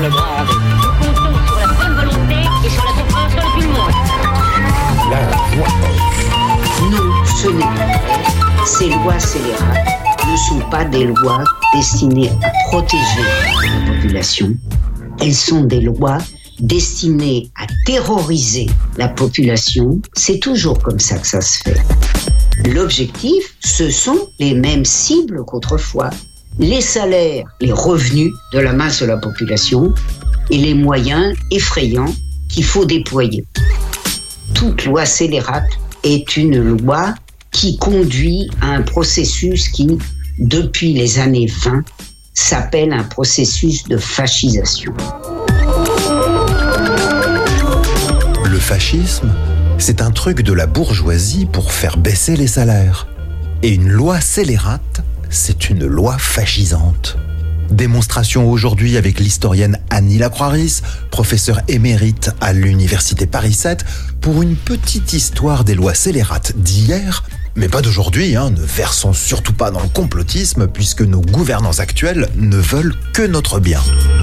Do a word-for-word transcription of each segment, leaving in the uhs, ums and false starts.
le grand rendez-vous. Nous comptons sur la bonne volonté et sur la compréhension de tout le monde. La voix off. Non, ce n'est pas vrai. Ces lois scélérates ne sont pas des lois destinées à protéger la population. Elles sont des lois destinées à terroriser la population. C'est toujours comme ça que ça se fait. L'objectif, ce sont les mêmes cibles qu'autrefois. Les salaires, les revenus de la masse de la population et les moyens effrayants qu'il faut déployer. Toute loi scélérate est une loi qui conduit à un processus qui, depuis les années vingt, s'appelle un processus de fascisation. Le fascisme, c'est un truc de la bourgeoisie pour faire baisser les salaires. Et une loi scélérate, c'est une loi fascisante. Démonstration aujourd'hui avec l'historienne Annie Lacroix-Ris, professeure émérite à l'université Paris sept, pour une petite histoire des lois scélérates d'hier, mais pas d'aujourd'hui, hein, ne versons surtout pas dans le complotisme puisque nos gouvernants actuels ne veulent que notre bien.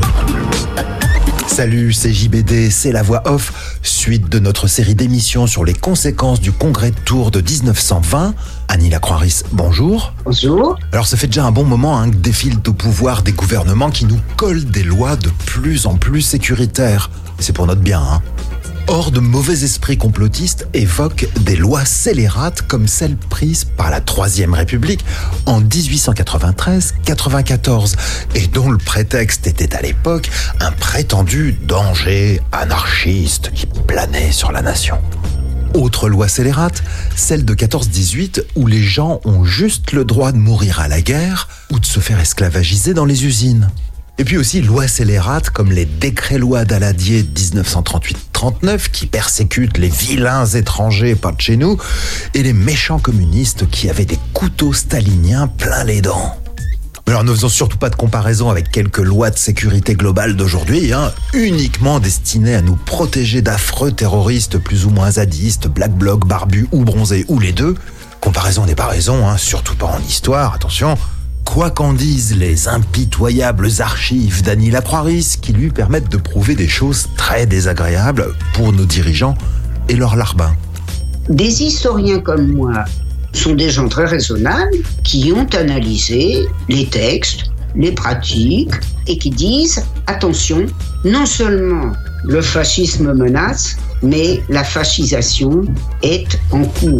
Salut, c'est J B D, c'est la voix off, suite de notre série d'émissions sur les conséquences du congrès de Tours de dix-neuf cent vingt. Annie Lacroix-Ris, bonjour. Bonjour. Alors ça fait déjà un bon moment hein, que défilent au pouvoir des gouvernements qui nous collent des lois de plus en plus sécuritaires. C'est pour notre bien, hein. Or, de mauvais esprits complotistes évoquent des lois scélérates comme celles prises par la Troisième République en dix-huit cent quatre-vingt-treize quatre-vingt-quatorze et dont le prétexte était à l'époque un prétendu danger anarchiste qui planait sur la nation. Autre loi scélérate, celle de quatorze dix-huit où les gens ont juste le droit de mourir à la guerre ou de se faire esclavagiser dans les usines. Et puis aussi lois scélérates comme les décrets-lois d'Aladier de dix-neuf cent trente-huit trente-neuf qui persécutent les vilains étrangers pas de chez nous et les méchants communistes qui avaient des couteaux staliniens plein les dents. Alors ne faisons surtout pas de comparaison avec quelques lois de sécurité globale d'aujourd'hui, hein, uniquement destinées à nous protéger d'affreux terroristes plus ou moins zadistes, black bloc, barbus ou bronzés ou les deux. Comparaison n'est pas raison, hein, surtout pas en histoire, attention. Quoi qu'en disent les impitoyables archives d'Annie Lacroix-Ris qui lui permettent de prouver des choses très désagréables pour nos dirigeants et leurs larbins. Des historiens comme moi sont des gens très raisonnables qui ont analysé les textes, les pratiques et qui disent « Attention, non seulement le fascisme menace, mais la fascisation est en cours. »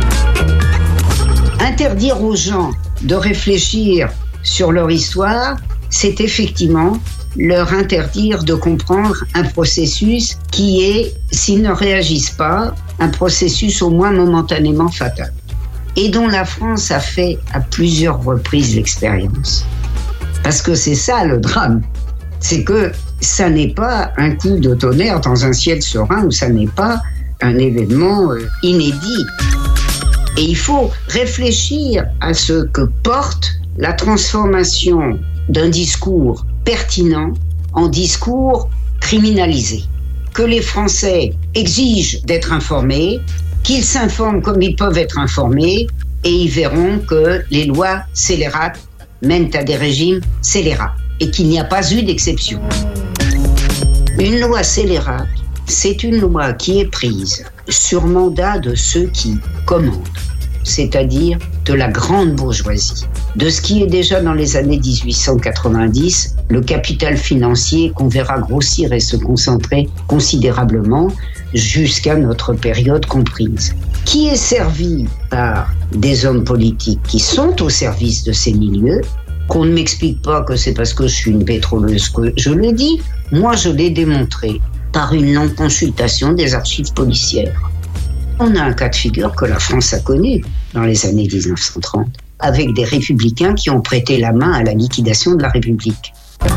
Interdire aux gens de réfléchir sur leur histoire, c'est effectivement leur interdire de comprendre un processus qui est, s'ils ne réagissent pas, un processus au moins momentanément fatal. Et dont la France a fait à plusieurs reprises l'expérience. Parce que c'est ça le drame, c'est que ça n'est pas un coup de tonnerre dans un ciel serein ou ça n'est pas un événement inédit. Et il faut réfléchir à ce que porte la transformation d'un discours pertinent en discours criminalisé. Que les Français exigent d'être informés, qu'ils s'informent comme ils peuvent être informés, et ils verront que les lois scélérates mènent à des régimes scélérats, et qu'il n'y a pas eu d'exception. Une loi scélérate, c'est une loi qui est prise sur mandat de ceux qui commandent, c'est-à-dire de la grande bourgeoisie, de ce qui est déjà dans les années dix-huit cent quatre-vingt-dix, le capital financier qu'on verra grossir et se concentrer considérablement jusqu'à notre période comprise, qui est servi par des hommes politiques qui sont au service de ces milieux, qu'on ne m'explique pas que c'est parce que je suis une pétroleuse que je le dis, moi je l'ai démontré par une non-consultation des archives policières. On a un cas de figure que la France a connu dans les années dix-neuf cent trente, avec des républicains qui ont prêté la main à la liquidation de la République.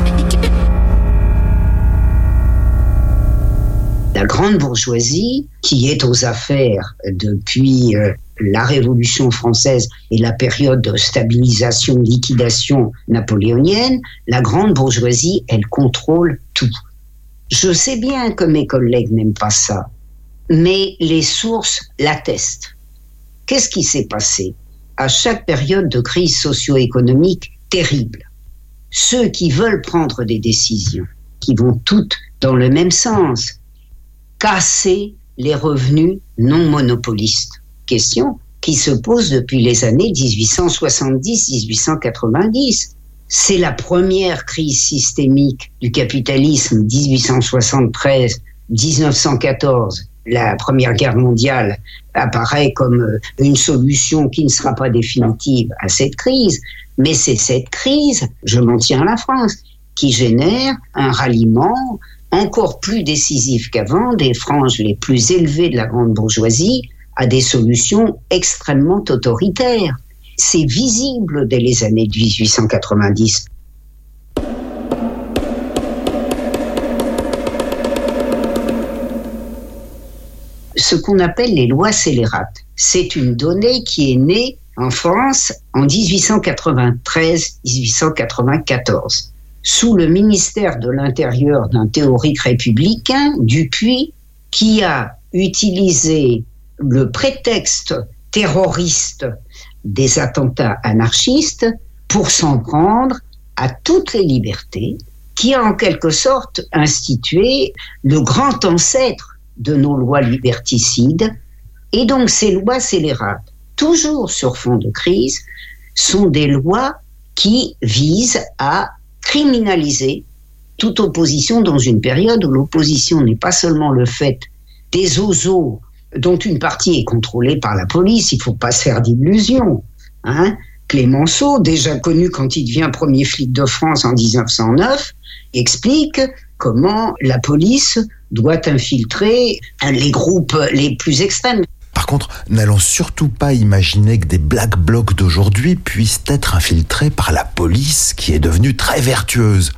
La grande bourgeoisie, qui est aux affaires depuis euh, la Révolution française et la période de stabilisation, liquidation napoléonienne, la grande bourgeoisie, elle contrôle tout. Je sais bien que mes collègues n'aiment pas ça, mais les sources l'attestent. Qu'est-ce qui s'est passé à chaque période de crise socio-économique terrible? Ceux qui veulent prendre des décisions qui vont toutes dans le même sens. Casser les revenus non monopolistes. Question qui se pose depuis les années dix-huit cent soixante-dix à dix-huit cent quatre-vingt-dix. C'est la première crise systémique du capitalisme, dix-huit cent soixante-treize à dix-neuf cent quatorze. La Première Guerre mondiale apparaît comme une solution qui ne sera pas définitive à cette crise, mais c'est cette crise, je m'en tiens à la France, qui génère un ralliement encore plus décisif qu'avant des franges les plus élevées de la grande bourgeoisie à des solutions extrêmement autoritaires. C'est visible dès les années dix-huit cent quatre-vingt-dix. Ce qu'on appelle les lois scélérates, c'est une donnée qui est née en France en dix-huit cent quatre-vingt-treize à dix-huit cent quatre-vingt-quatorze, sous le ministère de l'Intérieur d'un théorique républicain, Dupuy, qui a utilisé le prétexte terroriste des attentats anarchistes pour s'en prendre à toutes les libertés, qui a en quelque sorte institué le grand ancêtre de nos lois liberticides. Et donc ces lois scélérates, toujours sur fond de crise, sont des lois qui visent à criminaliser toute opposition dans une période où l'opposition n'est pas seulement le fait des ozos dont une partie est contrôlée par la police, il ne faut pas se faire d'illusions. Hein. Clémenceau, déjà connu quand il devient premier flic de France en dix-neuf cent neuf, explique comment la police doit infiltrer les groupes les plus extrêmes. Par contre, n'allons surtout pas imaginer que des Black Blocs d'aujourd'hui puissent être infiltrés par la police qui est devenue très vertueuse.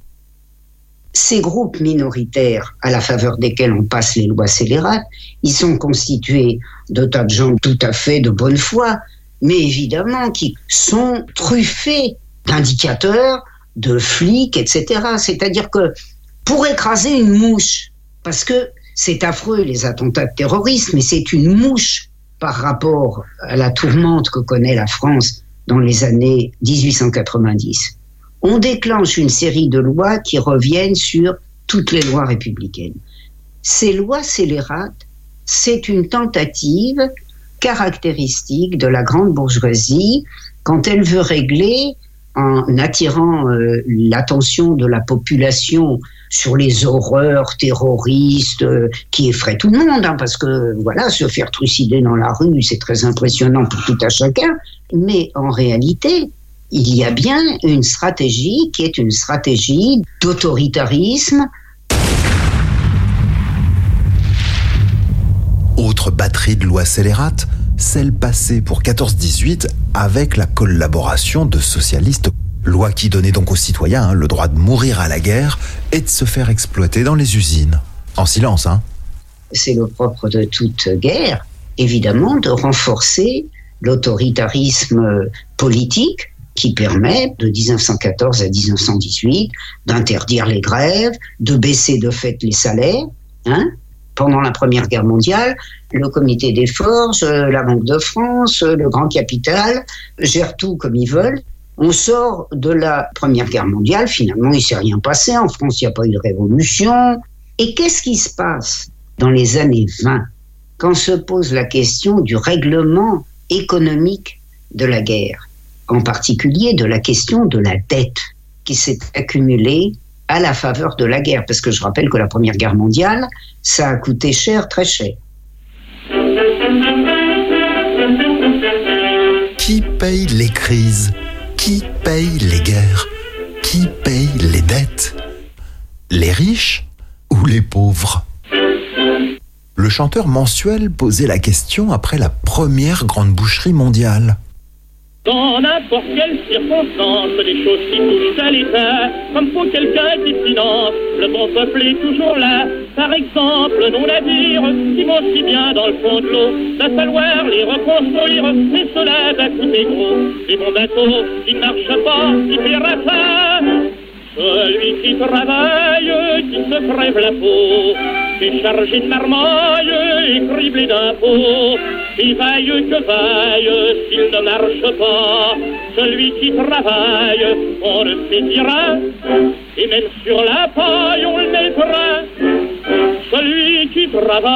Ces groupes minoritaires, à la faveur desquels on passe les lois scélérates, ils sont constitués de tas de gens tout à fait de bonne foi, mais évidemment qui sont truffés d'indicateurs, de flics, et cetera. C'est-à-dire que pour écraser une mouche, parce que c'est affreux les attentats de terrorisme, mais c'est une mouche par rapport à la tourmente que connaît la France dans les années dix-huit cent quatre-vingt-dix. On déclenche une série de lois qui reviennent sur toutes les lois républicaines. Ces lois scélérates, c'est une tentative caractéristique de la grande bourgeoisie quand elle veut régler, en attirant euh, l'attention de la population sur les horreurs terroristes euh, qui effraient tout le monde, hein, parce que voilà, se faire trucider dans la rue, c'est très impressionnant pour tout à chacun, mais en réalité, il y a bien une stratégie qui est une stratégie d'autoritarisme. Autre batterie de lois scélérates, celle passée pour quatorze dix-huit avec la collaboration de socialistes. Loi qui donnait donc aux citoyens hein, le droit de mourir à la guerre et de se faire exploiter dans les usines. En silence, hein. C'est le propre de toute guerre, évidemment, de renforcer l'autoritarisme politique qui permet, de dix-neuf cent quatorze à dix-neuf cent dix-huit, d'interdire les grèves, de baisser de fait les salaires. Hein. Pendant la Première Guerre mondiale, le Comité des Forges, la Banque de France, le Grand Capital gèrent tout comme ils veulent. On sort de la Première Guerre mondiale, finalement il ne s'est rien passé, en France il n'y a pas eu de révolution. Et qu'est-ce qui se passe dans les années vingt, quand se pose la question du règlement économique de la guerre, en particulier de la question de la dette qui s'est accumulée à la faveur de la guerre, parce que je rappelle que la Première Guerre mondiale, ça a coûté cher, très cher. Qui paye les crises ? Qui paye les guerres ? Qui paye les dettes ? Les riches ou les pauvres ? Le chanteur Mensuel posait la question après la première grande boucherie mondiale. Dans n'importe quelle circonstance, des choses qui touchent à l'État, comme pour quelqu'un qui finance, le bon peuple est toujours là. Par exemple, nos navires, qui vont si bien dans le fond de l'eau, va falloir les reconstruire, mais cela va coûter gros. Les bons bateaux qui ne marchent pas, qui paiera ça. Celui qui travaille, qui se crève la peau, est chargé de marmaille et criblé d'impôts. qui vaille que vaille, s'il ne marche pas, celui qui travaille, on le saisira, et même sur la paille on le mettra, celui qui travaille.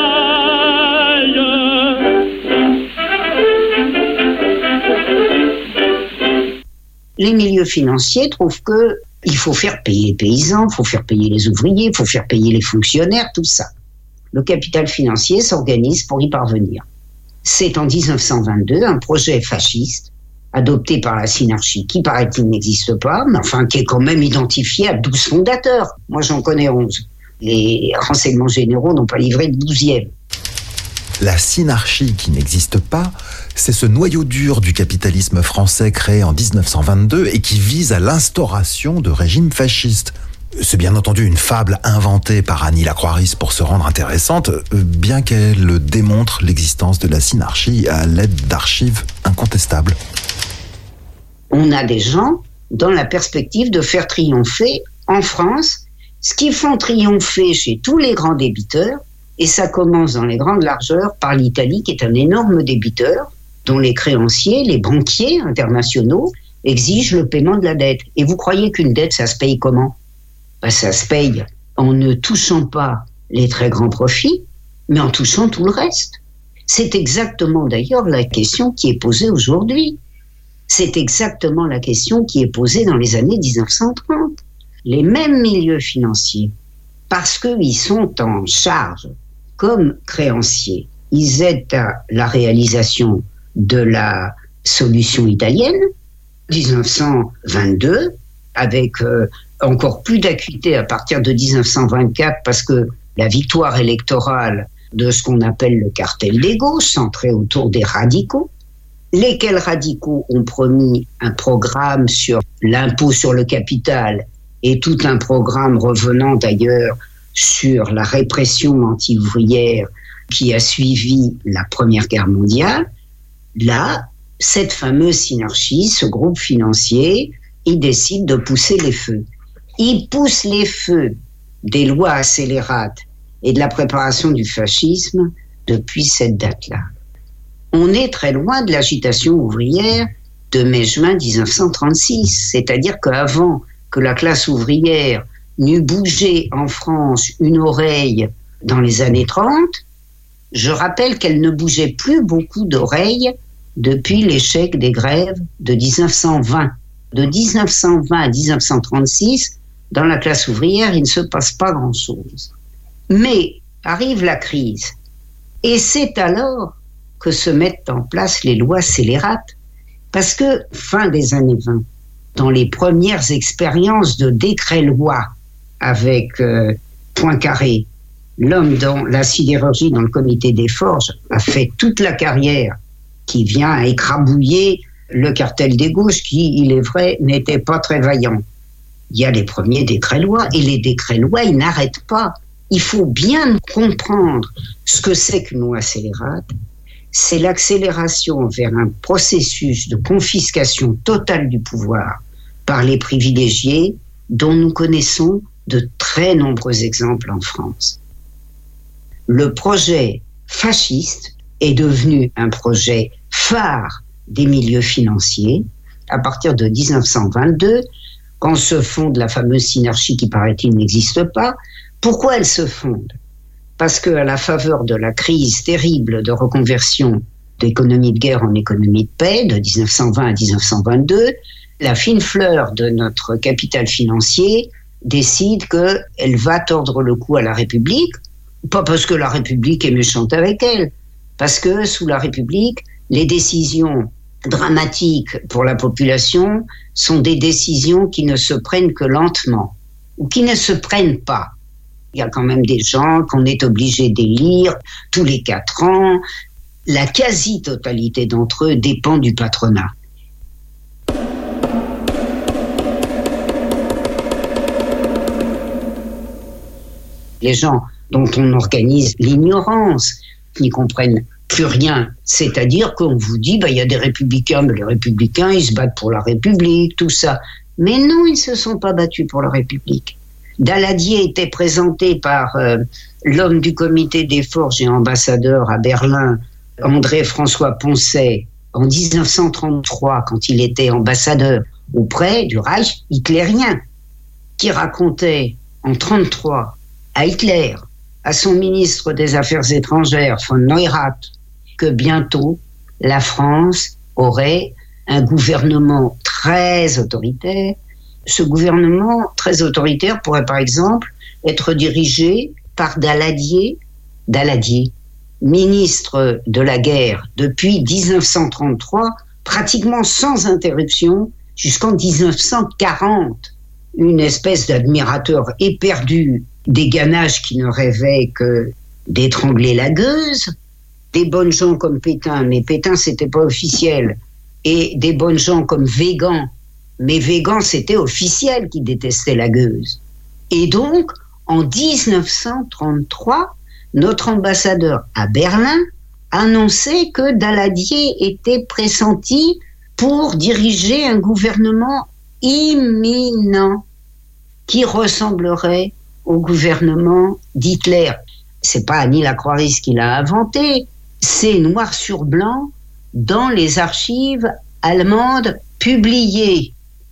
Les milieux financiers trouvent que il faut faire payer les paysans, il faut faire payer les ouvriers, il faut faire payer les fonctionnaires, tout ça. Le capital financier s'organise pour y parvenir. C'est en dix-neuf cent vingt-deux un projet fasciste adopté par la Synarchie, qui paraît-il n'existe pas, mais enfin qui est quand même identifié à douze fondateurs. Moi j'en connais onze. Les renseignements généraux n'ont pas livré le douzième. La Synarchie qui n'existe pas, c'est ce noyau dur du capitalisme français créé en dix-neuf cent vingt-deux et qui vise à l'instauration de régimes fascistes. C'est bien entendu une fable inventée par Annie Lacroix-Ris pour se rendre intéressante, bien qu'elle démontre l'existence de la Synarchie à l'aide d'archives incontestables. On a des gens dans la perspective de faire triompher en France ce qui font triompher chez tous les grands débiteurs, et ça commence dans les grandes largeurs par l'Italie qui est un énorme débiteur dont les créanciers, les banquiers internationaux exigent le paiement de la dette. Et vous croyez qu'une dette, ça se paye comment ? Ben, ça se paye en ne touchant pas les très grands profits, mais en touchant tout le reste. C'est exactement d'ailleurs la question qui est posée aujourd'hui. C'est exactement la question qui est posée dans les années dix-neuf cent trente. Les mêmes milieux financiers, parce qu'ils sont en charge comme créanciers, ils aident à la réalisation de la solution italienne, dix-neuf cent vingt-deux, avec euh, encore plus d'acuité à partir de dix-neuf cent vingt-quatre, parce que la victoire électorale de ce qu'on appelle le cartel des gauches, centré autour des radicaux, lesquels radicaux ont promis un programme sur l'impôt sur le capital et tout un programme revenant d'ailleurs sur la répression anti-ouvrière qui a suivi la Première Guerre mondiale. Là, cette fameuse Synarchie, ce groupe financier, il décide de pousser les feux. Il pousse les feux des lois accélérates et de la préparation du fascisme depuis cette date-là. On est très loin de l'agitation ouvrière de mai-juin dix-neuf cent trente-six, c'est-à-dire qu'avant que la classe ouvrière n'eût bougé en France une oreille dans les années trente, je rappelle qu'elle ne bougeait plus beaucoup d'oreilles depuis l'échec des grèves de dix-neuf cent vingt. De dix-neuf cent vingt à dix-neuf cent trente-six, dans la classe ouvrière, il ne se passe pas grand-chose. Mais arrive la crise, et c'est alors que se mettent en place les lois scélérates, parce que fin des années vingt, dans les premières expériences de décret-loi avec euh, Poincaré, l'homme dans la sidérurgie dans le comité des forges a fait toute la carrière qui vient écrabouiller le cartel des gauches qui, il est vrai, n'était pas très vaillant. Il y a les premiers décrets-lois et les décrets-lois, ils n'arrêtent pas. Il faut bien comprendre ce que c'est qu'une loi scélérate. C'est l'accélération vers un processus de confiscation totale du pouvoir par les privilégiés dont nous connaissons de très nombreux exemples en France. Le projet fasciste est devenu un projet phare des milieux financiers à partir de dix-neuf cent vingt-deux, quand se fonde la fameuse Synarchie qui, paraît-il, n'existe pas. Pourquoi elle se fonde ? Parce qu'à la faveur de la crise terrible de reconversion d'économie de guerre en économie de paix de dix-neuf cent vingt à dix-neuf cent vingt-deux, la fine fleur de notre capital financier décide qu'elle va tordre le cou à la République, pas parce que la République est méchante avec elle, parce que sous la République, les décisions dramatiques pour la population sont des décisions qui ne se prennent que lentement, ou qui ne se prennent pas. Il y a quand même des gens qu'on est obligé d'élire tous les quatre ans. La quasi-totalité d'entre eux dépend du patronat. Les gens dont on organise l'ignorance, qui n'y comprennent plus rien, c'est-à-dire qu'on vous dit, bah, il y a des républicains, mais les républicains, ils se battent pour la République, tout ça. Mais non, ils ne se sont pas battus pour la République. Daladier était présenté par euh, l'homme du comité des forges et ambassadeur à Berlin André-François Poncet, en dix-neuf cent trente-trois, quand il était ambassadeur auprès du Reich hitlérien, qui racontait en trente-trois à Hitler, à son ministre des Affaires étrangères, von Neurath, que bientôt la France aurait un gouvernement très autoritaire. Ce gouvernement très autoritaire pourrait par exemple être dirigé par Daladier, Daladier, ministre de la guerre depuis dix-neuf cent trente-trois, pratiquement sans interruption, jusqu'en dix-neuf cent quarante. Une espèce d'admirateur éperdu des ganaches qui ne rêvaient que d'étrangler la gueuse, des bonnes gens comme Pétain, mais Pétain c'était pas officiel, et des bonnes gens comme Végan, mais Végan c'était officiel qui détestait la gueuse. Et donc, en dix-neuf cent trente-trois, notre ambassadeur à Berlin annonçait que Daladier était pressenti pour diriger un gouvernement imminent qui ressemblerait au gouvernement d'Hitler. C'est pas Annie Lacroix-Ries qui l'a inventé, c'est noir sur blanc dans les archives allemandes publiées.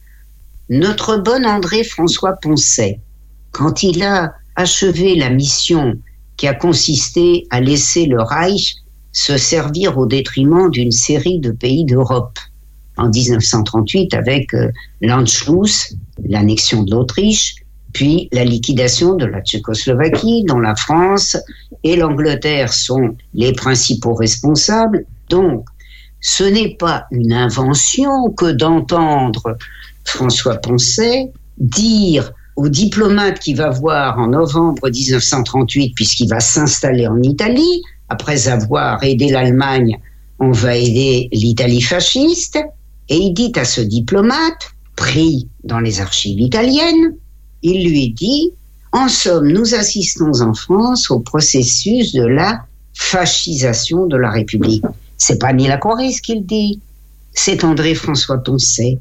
Notre bon André-François Poncet, quand il a achevé la mission qui a consisté à laisser le Reich se servir au détriment d'une série de pays d'Europe, en dix-neuf cent trente-huit avec euh, l'Anschluss, l'annexion de l'Autriche, puis la liquidation de la Tchécoslovaquie, dont la France et l'Angleterre sont les principaux responsables. Donc, ce n'est pas une invention que d'entendre François Poncet dire au diplomate qui va voir en novembre dix-neuf cent trente-huit, puisqu'il va s'installer en Italie, après avoir aidé l'Allemagne, on va aider l'Italie fasciste, et il dit à ce diplomate, pris dans les archives italiennes, il lui dit, en somme, nous assistons en France au processus de la fascisation de la République. C'est pas Annie Lacroix-Ries qui le dit, c'est André-François Poncet.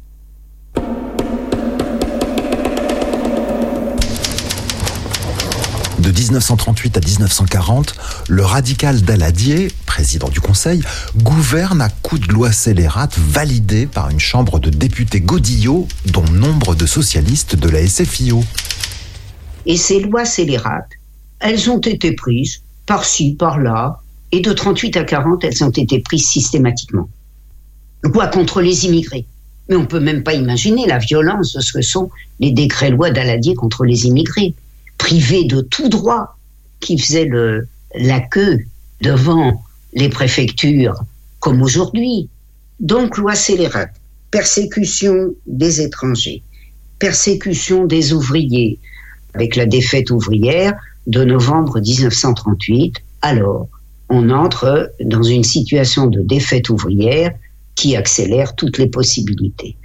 De dix-neuf cent trente-huit à dix-neuf cent quarante, le radical Daladier, président du Conseil, gouverne à coups de lois scélérates validées par une chambre de députés Godillot, dont nombre de socialistes de la S F I O. Et ces lois scélérates, elles ont été prises par-ci, par-là, et de trente-huit à quarante, elles ont été prises systématiquement. Loi contre les immigrés. Mais on ne peut même pas imaginer la violence de ce que sont les décrets-lois Daladier contre les immigrés, privés de tout droit, qui faisaient le, la queue devant les préfectures, comme aujourd'hui. Donc, loi scélérate, persécution des étrangers, persécution des ouvriers, avec la défaite ouvrière de novembre dix-neuf cent trente-huit. Alors, on entre dans une situation de défaite ouvrière qui accélère toutes les possibilités.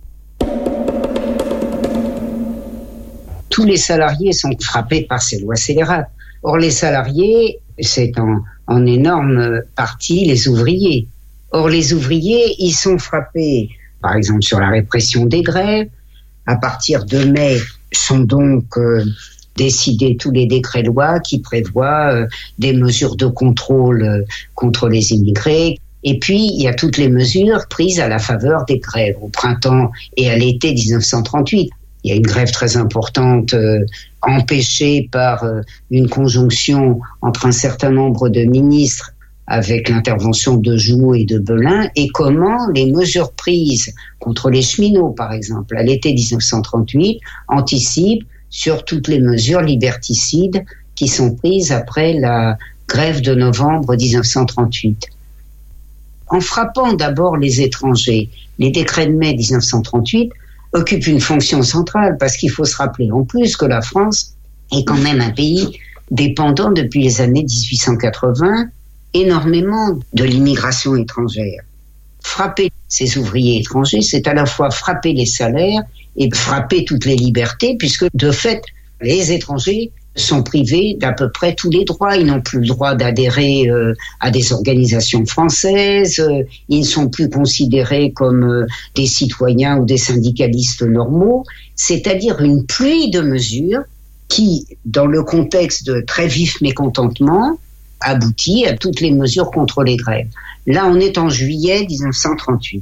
Tous les salariés sont frappés par ces lois scélérates. Or, les salariés, c'est en, en énorme partie les ouvriers. Or, les ouvriers, ils sont frappés, par exemple, sur la répression des grèves. À partir de mai, sont donc euh, décidés tous les décrets-lois qui prévoient euh, des mesures de contrôle euh, contre les immigrés. Et puis, il y a toutes les mesures prises à la faveur des grèves, au printemps et à l'été dix-neuf cent trente-huit. Il y a une grève très importante euh, empêchée par euh, une conjonction entre un certain nombre de ministres avec l'intervention de Joux et de Belin, et comment les mesures prises contre les cheminots, par exemple, à l'été dix-neuf cent trente-huit, anticipent sur toutes les mesures liberticides qui sont prises après la grève de novembre dix-neuf cent trente-huit. En frappant d'abord les étrangers, les décrets de mai dix-neuf cent trente-huit occupent une fonction centrale, parce qu'il faut se rappeler en plus que la France est quand même un pays dépendant depuis les années dix-huit cent quatre-vingts énormément de l'immigration étrangère. Frapper ces ouvriers étrangers, c'est à la fois frapper les salaires et frapper toutes les libertés, puisque de fait, les étrangers sont privés d'à peu près tous les droits. Ils n'ont plus le droit d'adhérer euh, à des organisations françaises, euh, ils ne sont plus considérés comme euh, des citoyens ou des syndicalistes normaux, c'est-à-dire une pluie de mesures qui, dans le contexte de très vif mécontentement, abouti à toutes les mesures contre les grèves. Là, on est en juillet dix-neuf cent trente-huit.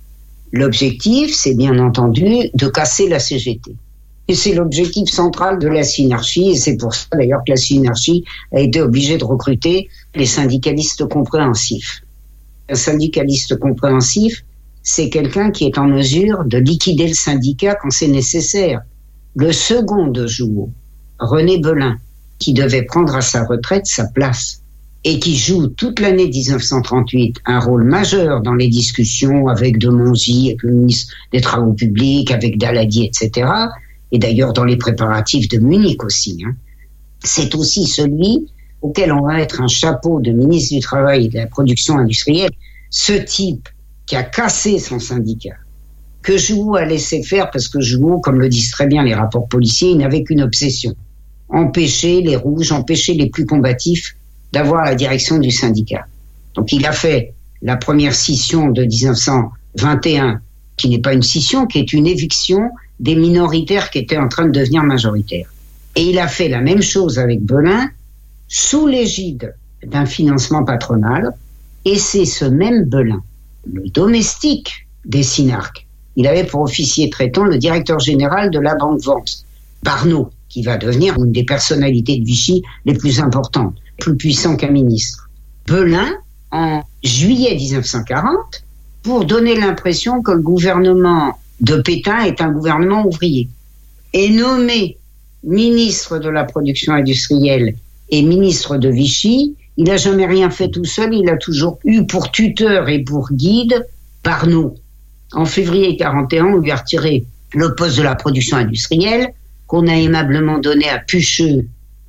L'objectif, c'est bien entendu de casser la C G T. Et c'est l'objectif central de la Synarchie, et c'est pour ça d'ailleurs que la Synarchie a été obligée de recruter les syndicalistes compréhensifs. Un syndicaliste compréhensif, c'est quelqu'un qui est en mesure de liquider le syndicat quand c'est nécessaire. Le second de Jouhaud, René Belin, qui devait prendre à sa retraite sa place et qui joue toute l'année dix-neuf cent trente-huit un rôle majeur dans les discussions avec de Monzy, avec le ministre des Travaux publics, avec Daladier, et cetera, et d'ailleurs dans les préparatifs de Munich aussi. Hein. C'est aussi celui auquel on va mettre un chapeau de ministre du Travail et de la Production industrielle, ce type qui a cassé son syndicat, que Jouhaud a laissé faire parce que Jouhaud, comme le disent très bien les rapports policiers, il n'avait qu'une obsession. Empêcher les rouges, empêcher les plus combatifs d'avoir la direction du syndicat. Donc il a fait la première scission de dix-neuf cent vingt et un, qui n'est pas une scission, qui est une éviction des minoritaires qui étaient en train de devenir majoritaires. Et il a fait la même chose avec Belin, sous l'égide d'un financement patronal, et c'est ce même Belin, le domestique des Synarques. Il avait pour officier traitant le directeur général de la Banque Vence, Barnaud, qui va devenir une des personnalités de Vichy les plus importantes, plus puissant qu'un ministre. Belin, en juillet dix-neuf cent quarante, pour donner l'impression que le gouvernement de Pétain est un gouvernement ouvrier, est nommé ministre de la production industrielle et ministre de Vichy. Il n'a jamais rien fait tout seul, il a toujours eu pour tuteur et pour guide Barnaud. En février quarante et un, on lui a retiré le poste de la production industrielle, qu'on a aimablement donné à Pucheux,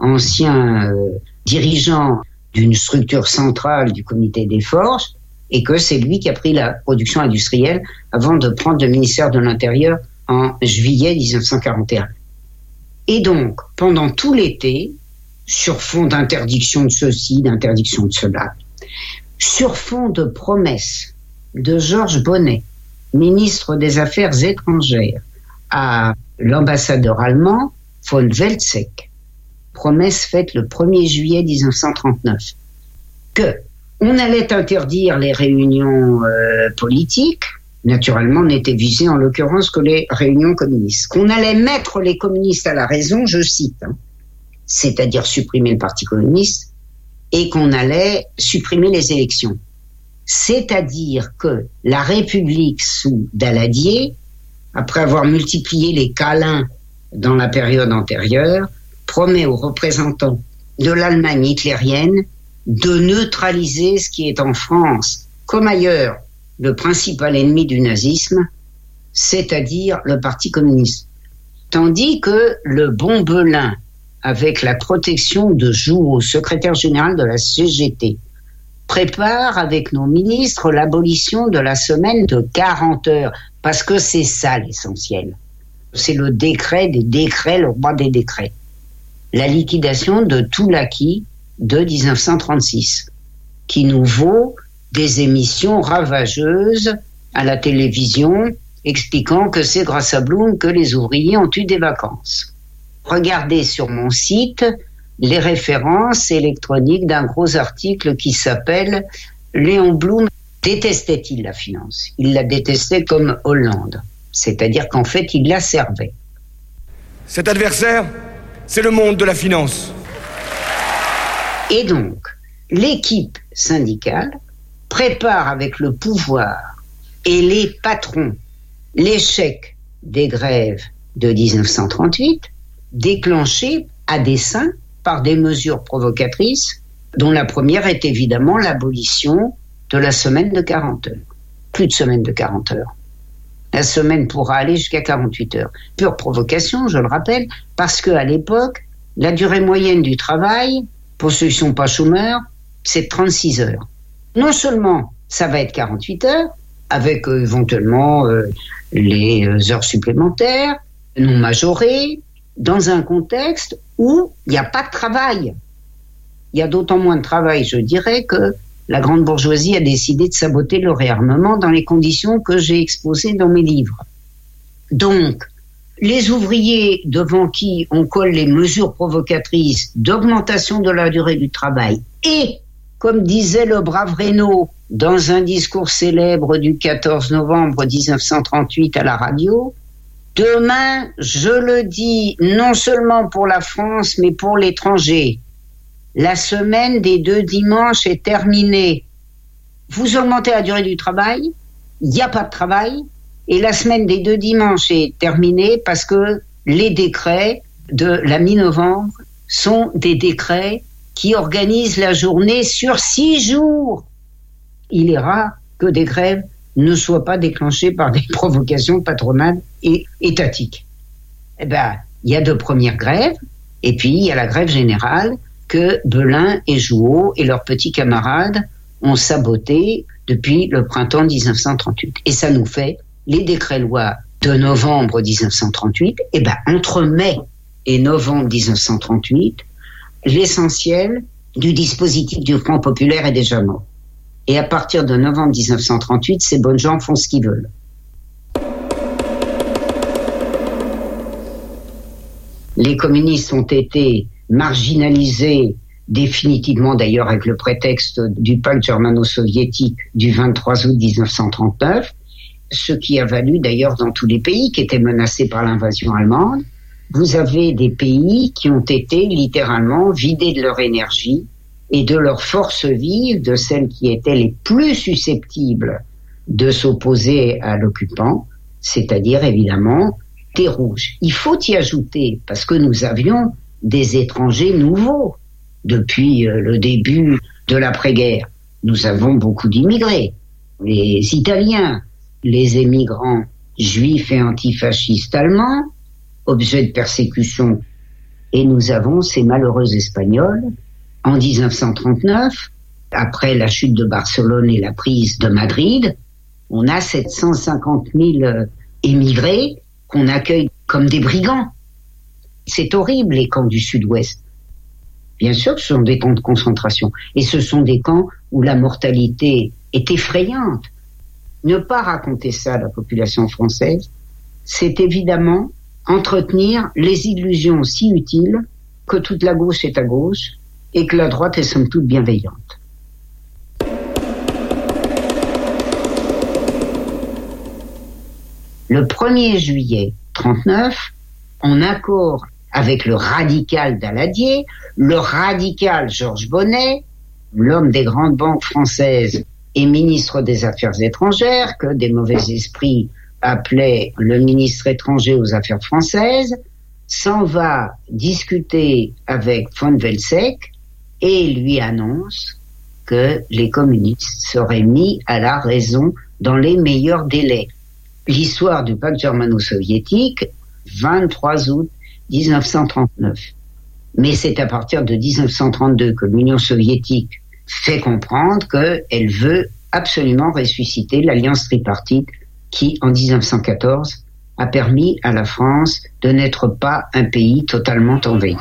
ancien euh, dirigeant d'une structure centrale du comité des forges, et que c'est lui qui a pris la production industrielle avant de prendre le ministère de l'Intérieur en juillet dix-neuf cent quarante et un. Et donc, pendant tout l'été, sur fond d'interdiction de ceci, d'interdiction de cela, sur fond de promesses de Georges Bonnet, ministre des Affaires étrangères, à l'ambassadeur allemand von Welzek, promesse faite le premier juillet dix-neuf cent trente-neuf, que on allait interdire les réunions euh, politiques. Naturellement, n'étaient visées en l'occurrence que les réunions communistes. Qu'on allait mettre les communistes à la raison, je cite, hein, c'est-à-dire supprimer le Parti communiste, et qu'on allait supprimer les élections. C'est-à-dire que la République sous Daladier, après avoir multiplié les câlins dans la période antérieure, promet aux représentants de l'Allemagne hitlérienne de neutraliser ce qui est en France, comme ailleurs, le principal ennemi du nazisme, c'est-à-dire le Parti communiste. Tandis que le bon Belin, avec la protection de Jouhaud, secrétaire général de la C G T, prépare avec nos ministres l'abolition de la semaine de quarante heures, parce que c'est ça l'essentiel. C'est le décret des décrets, le roi des décrets. La liquidation de tout l'acquis de dix-neuf cent trente-six, qui nous vaut des émissions ravageuses à la télévision, expliquant que c'est grâce à Blum que les ouvriers ont eu des vacances. Regardez sur mon site les références électroniques d'un gros article qui s'appelle « Léon Blum détestait-il la finance ?» Il la détestait comme Hollande, c'est-à-dire qu'en fait, il la servait. Cet adversaire, c'est le monde de la finance. Et donc, l'équipe syndicale prépare avec le pouvoir et les patrons l'échec des grèves de dix-neuf cent trente-huit, déclenché à dessein par des mesures provocatrices, dont la première est évidemment l'abolition de la semaine de quarante heures. Plus de semaine de quarante heures. La semaine pourra aller jusqu'à quarante-huit heures. Pure provocation, je le rappelle, parce qu'à l'époque, la durée moyenne du travail, pour ceux qui ne sont pas chômeurs, c'est trente-six heures. Non seulement ça va être quarante-huit heures, avec euh, éventuellement euh, les euh, heures supplémentaires, non majorées, dans un contexte où il n'y a pas de travail. Il y a d'autant moins de travail, je dirais, que la grande bourgeoisie a décidé de saboter le réarmement dans les conditions que j'ai exposées dans mes livres. Donc, les ouvriers devant qui on colle les mesures provocatrices d'augmentation de la durée du travail Et, comme disait le brave Reynaud dans un discours célèbre du quatorze novembre dix-neuf cent trente-huit à la radio, demain, je le dis, non seulement pour la France, mais pour l'étranger, la semaine des deux dimanches est terminée. Vous augmentez la durée du travail, il n'y a pas de travail, et la semaine des deux dimanches est terminée parce que les décrets de la mi-novembre sont des décrets qui organisent la journée sur six jours. Il est rare que des grèves ne soient pas déclenchées par des provocations patronales et étatiques. Eh ben, il y a de premières grèves, et puis il y a la grève générale que Belin et Jouot et leurs petits camarades ont saboté depuis le printemps dix-neuf cent trente-huit. Et ça nous fait les décrets-lois de novembre dix-neuf cent trente-huit. Eh ben, entre mai et novembre dix-neuf cent trente-huit, l'essentiel du dispositif du Front populaire est déjà mort. Et à partir de novembre dix-neuf cent trente-huit, ces bonnes gens font ce qu'ils veulent. Les communistes ont été marginalisés définitivement, d'ailleurs avec le prétexte du pacte germano-soviétique du vingt-trois août dix-neuf cent trente-neuf, ce qui a valu d'ailleurs dans tous les pays qui étaient menacés par l'invasion allemande. Vous avez des pays qui ont été littéralement vidés de leur énergie et de leur force vive, de celles qui étaient les plus susceptibles de s'opposer à l'occupant, c'est-à-dire évidemment des rouges. Il faut y ajouter, parce que nous avions des étrangers nouveaux depuis le début de l'après-guerre. Nous avons beaucoup d'immigrés, les Italiens, les émigrants juifs et antifascistes allemands, objet de persécution, et nous avons ces malheureux Espagnols. En dix-neuf cent trente-neuf, après la chute de Barcelone et la prise de Madrid, on a sept cent cinquante mille émigrés qu'on accueille comme des brigands. C'est horrible, les camps du Sud-Ouest. Bien sûr que ce sont des camps de concentration. Et ce sont des camps où la mortalité est effrayante. Ne pas raconter ça à la population française, c'est évidemment entretenir les illusions si utiles que toute la gauche est à gauche et que la droite est somme toute bienveillante. Le premier juillet trente-neuf, en accord avec le radical Daladier, le radical Georges Bonnet, l'homme des grandes banques françaises et ministre des Affaires étrangères, que des mauvais esprits appelaient le ministre étranger aux Affaires françaises, s'en va discuter avec von Welseck et lui annonce que les communistes seraient mis à la raison dans les meilleurs délais. L'histoire du pacte germano-soviétique, vingt-trois août dix-neuf cent trente-neuf. Mais c'est à partir de dix-neuf cent trente-deux que l'Union soviétique fait comprendre qu'elle veut absolument ressusciter l'alliance tripartite qui, en dix-neuf cent quatorze, a permis à la France de n'être pas un pays totalement envahi.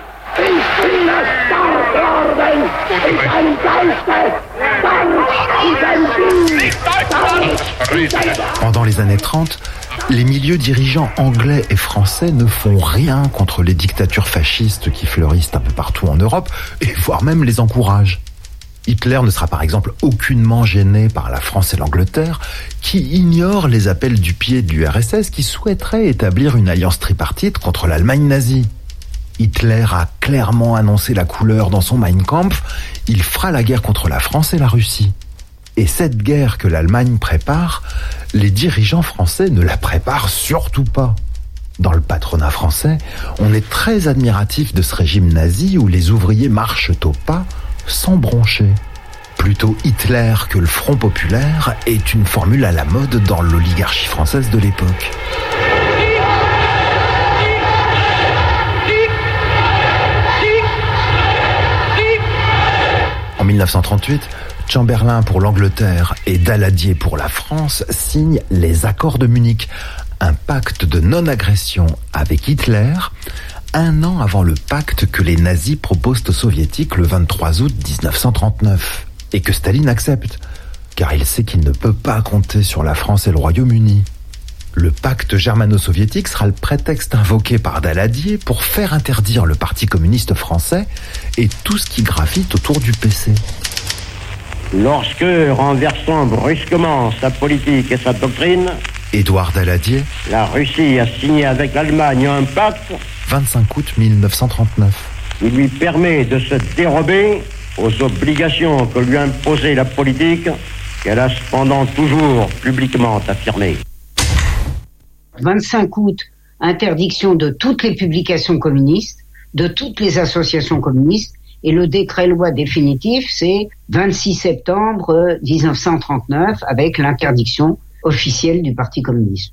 Pendant les années trente, les milieux dirigeants anglais et français ne font rien contre les dictatures fascistes qui fleurissent un peu partout en Europe, et voire même les encouragent. Hitler ne sera par exemple aucunement gêné par la France et l'Angleterre, qui ignorent les appels du pied du R S S qui souhaiterait établir une alliance tripartite contre l'Allemagne nazie. Hitler a clairement annoncé la couleur dans son Mein Kampf, il fera la guerre contre la France et la Russie. Et cette guerre que l'Allemagne prépare, les dirigeants français ne la préparent surtout pas. Dans le patronat français, on est très admiratif de ce régime nazi où les ouvriers marchent au pas sans broncher. Plutôt Hitler que le Front populaire est une formule à la mode dans l'oligarchie française de l'époque. En dix-neuf cent trente-huit, Chamberlain pour l'Angleterre et Daladier pour la France signent les accords de Munich, un pacte de non-agression avec Hitler, un an avant le pacte que les nazis proposent aux soviétiques le vingt-trois août dix-neuf cent trente-neuf, et que Staline accepte, car il sait qu'il ne peut pas compter sur la France et le Royaume-Uni. Le pacte germano-soviétique sera le prétexte invoqué par Daladier pour faire interdire le Parti communiste français et tout ce qui gravite autour du P C. Lorsque, renversant brusquement sa politique et sa doctrine, Édouard Daladier, la Russie a signé avec l'Allemagne un pacte vingt-cinq août mille neuf cent trente-neuf. qui lui permet de se dérober aux obligations que lui imposait la politique, qu'elle a cependant toujours publiquement affirmée. vingt-cinq août, interdiction de toutes les publications communistes, de toutes les associations communistes, et le décret-loi définitif, c'est vingt-six septembre dix-neuf cent trente-neuf, avec l'interdiction officielle du Parti communiste.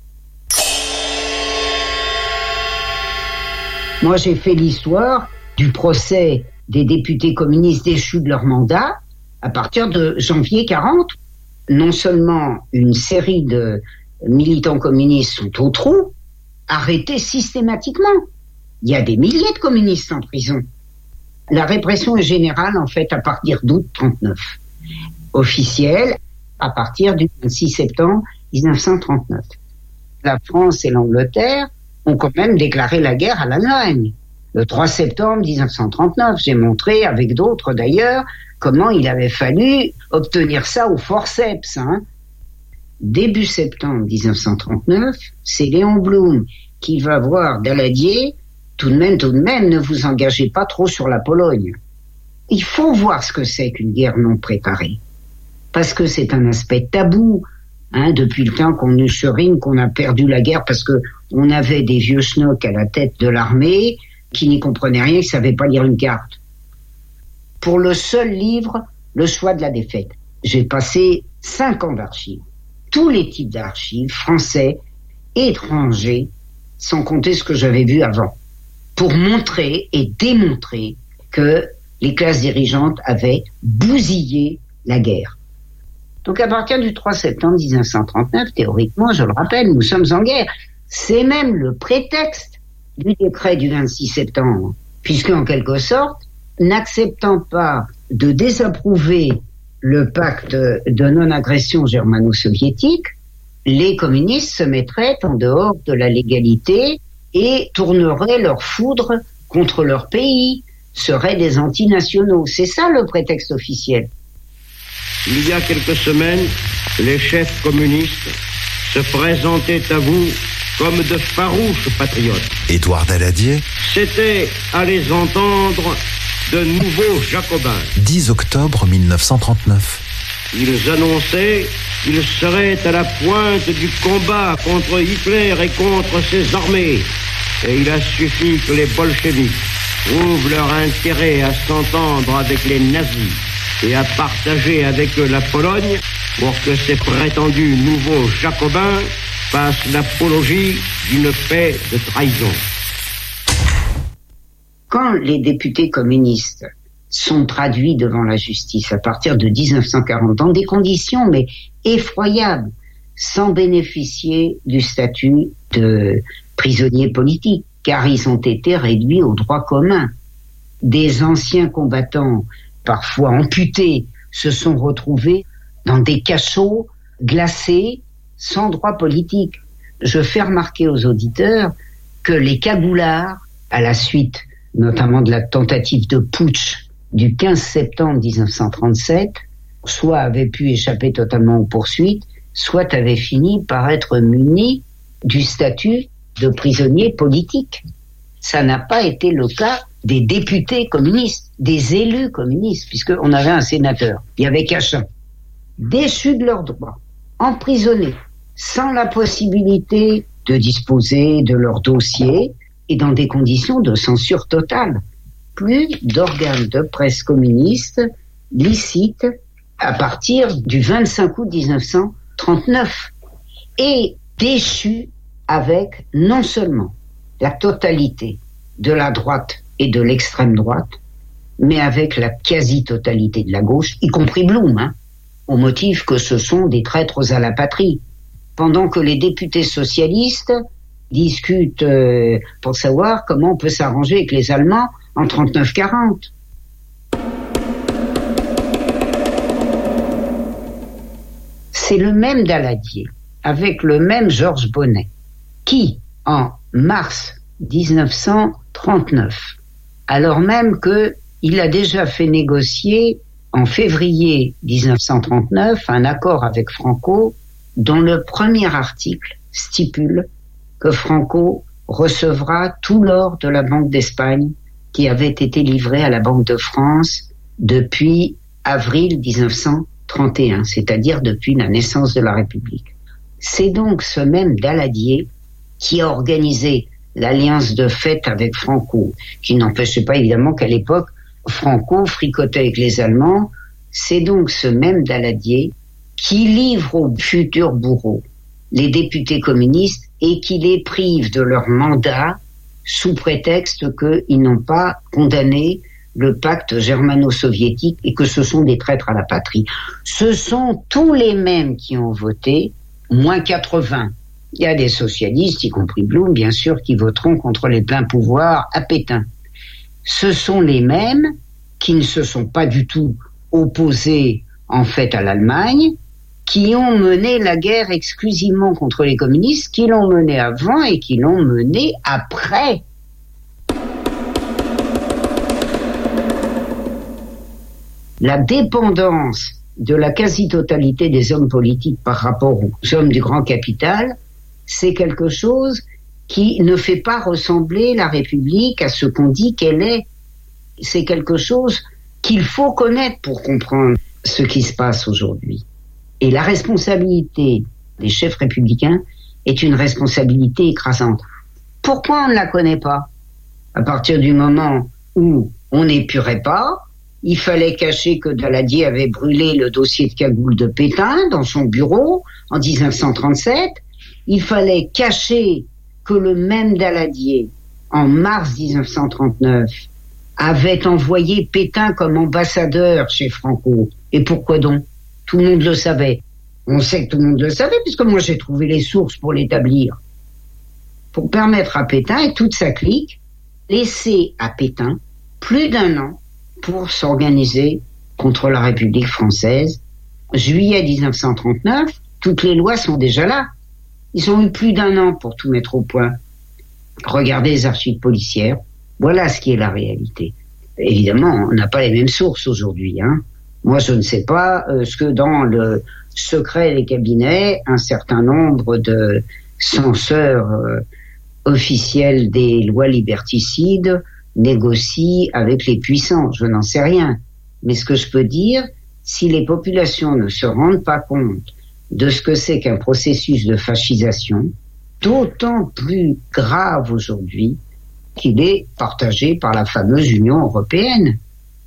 Moi, j'ai fait l'histoire du procès des députés communistes déchus de leur mandat à partir de janvier quarante. Non seulement une série de militants communistes sont au trou, arrêtés systématiquement. Il y a des milliers de communistes en prison. La répression est générale, en fait, à partir d'août trente-neuf. Officielle, à partir du vingt-six septembre dix-neuf cent trente-neuf. La France et l'Angleterre ont quand même déclaré la guerre à l'Allemagne. Le trois septembre dix-neuf cent trente-neuf, j'ai montré, avec d'autres d'ailleurs, comment il avait fallu obtenir ça au forceps. Hein. Début septembre dix-neuf cent trente-neuf, c'est Léon Blum qui va voir Daladier. Tout de même, tout de même, ne vous engagez pas trop sur la Pologne. Il faut voir ce que c'est qu'une guerre non préparée. Parce que c'est un aspect tabou. Hein, depuis le temps qu'on nous serine, qu'on a perdu la guerre parce que on avait des vieux schnocks à la tête de l'armée qui n'y comprenaient rien, qui ne savaient pas lire une carte. Pour le seul livre, Le choix de la défaite, j'ai passé cinq ans d'archives. Tous les types d'archives, français, étrangers, sans compter ce que j'avais vu avant, pour montrer et démontrer que les classes dirigeantes avaient bousillé la guerre. Donc à partir du trois septembre dix-neuf cent trente-neuf, théoriquement, je le rappelle, nous sommes en guerre. C'est même le prétexte du décret du vingt-six septembre, puisque en quelque sorte, n'acceptant pas de désapprouver le pacte de non-agression germano-soviétique, les communistes se mettraient en dehors de la légalité et tourneraient leur foudre contre leur pays, seraient des antinationaux. C'est ça le prétexte officiel. Il y a quelques semaines, les chefs communistes se présentaient à vous comme de farouches patriotes. Édouard Daladier. C'était, à les entendre, de nouveaux jacobins. dix octobre mille neuf cent trente-neuf. Ils annonçaient qu'ils seraient à la pointe du combat contre Hitler et contre ses armées. Et il a suffi que les bolcheviks trouvent leur intérêt à s'entendre avec les nazis et à partager avec eux la Pologne pour que ces prétendus nouveaux jacobins fassent l'apologie d'une paix de trahison. Quand les députés communistes sont traduits devant la justice à partir de dix-neuf cent quarante, dans des conditions mais effroyables, sans bénéficier du statut de prisonniers politiques, car ils ont été réduits au droit commun. Des anciens combattants, parfois amputés, se sont retrouvés dans des cachots glacés, sans droit politique. Je fais remarquer aux auditeurs que les cagoulards, à la suite notamment de la tentative de putsch du quinze septembre dix-neuf cent trente-sept, soit avaient pu échapper totalement aux poursuites, soit avaient fini par être munis du statut de prisonniers politiques. Ça n'a pas été le cas des députés communistes, des élus communistes, puisqu'on avait un sénateur, il y avait Cachin, déchus de leurs droits, emprisonnés, sans la possibilité de disposer de leur dossier et dans des conditions de censure totale. Plus d'organes de presse communistes licites à partir du vingt-cinq août dix-neuf cent trente-neuf et déchus avec non seulement la totalité de la droite et de l'extrême droite, mais avec la quasi-totalité de la gauche, y compris Blum, hein, au motif que ce sont des traîtres à la patrie. Pendant que les députés socialistes discutent euh, pour savoir comment on peut s'arranger avec les Allemands en trente-neuf quarante. C'est le même Daladier avec le même Georges Bonnet, qui, en mars dix-neuf cent trente-neuf, alors même qu'il a déjà fait négocier en février dix-neuf cent trente-neuf un accord avec Franco dont le premier article stipule que Franco recevra tout l'or de la Banque d'Espagne qui avait été livré à la Banque de France depuis avril dix-neuf cent trente et un, c'est-à-dire depuis la naissance de la République. C'est donc ce même Daladier qui a organisé l'alliance de fait avec Franco, qui n'empêchait pas évidemment qu'à l'époque, Franco fricotait avec les Allemands. C'est donc ce même Daladier qui livre aux futurs bourreaux les députés communistes et qui les prive de leur mandat sous prétexte qu'ils n'ont pas condamné le pacte germano-soviétique et que ce sont des traîtres à la patrie. Ce sont tous les mêmes qui ont voté, moins quatre-vingts. Il y a des socialistes, y compris Blum, bien sûr, qui voteront contre les pleins pouvoirs à Pétain. Ce sont les mêmes qui ne se sont pas du tout opposés, en fait, à l'Allemagne, qui ont mené la guerre exclusivement contre les communistes, qui l'ont menée avant et qui l'ont menée après. La dépendance de la quasi-totalité des hommes politiques par rapport aux hommes du grand capital, c'est quelque chose qui ne fait pas ressembler la République à ce qu'on dit qu'elle est. C'est quelque chose qu'il faut connaître pour comprendre ce qui se passe aujourd'hui. Et la responsabilité des chefs républicains est une responsabilité écrasante. Pourquoi on ne la connaît pas? À partir du moment où on n'épurait pas, il fallait cacher que Daladier avait brûlé le dossier de cagoule de Pétain dans son bureau en dix-neuf cent trente-sept. Il fallait cacher que le même Daladier, en mars dix-neuf cent trente-neuf, avait envoyé Pétain comme ambassadeur chez Franco. Et pourquoi donc? Tout le monde le savait. On sait que tout le monde le savait, puisque moi j'ai trouvé les sources pour l'établir. Pour permettre à Pétain et toute sa clique, laisser à Pétain plus d'un an pour s'organiser contre la République française. Juillet dix-neuf cent trente-neuf, toutes les lois sont déjà là. Ils ont eu plus d'un an pour tout mettre au point. Regardez les archives policières. Voilà ce qui est la réalité. Évidemment, on n'a pas les mêmes sources aujourd'hui, hein. Moi, je ne sais pas euh, ce que dans le secret des cabinets, un certain nombre de censeurs euh, officiels des lois liberticides négocient avec les puissants. Je n'en sais rien. Mais ce que je peux dire, si les populations ne se rendent pas compte de ce que c'est qu'un processus de fascisation, d'autant plus grave aujourd'hui qu'il est partagé par la fameuse Union européenne.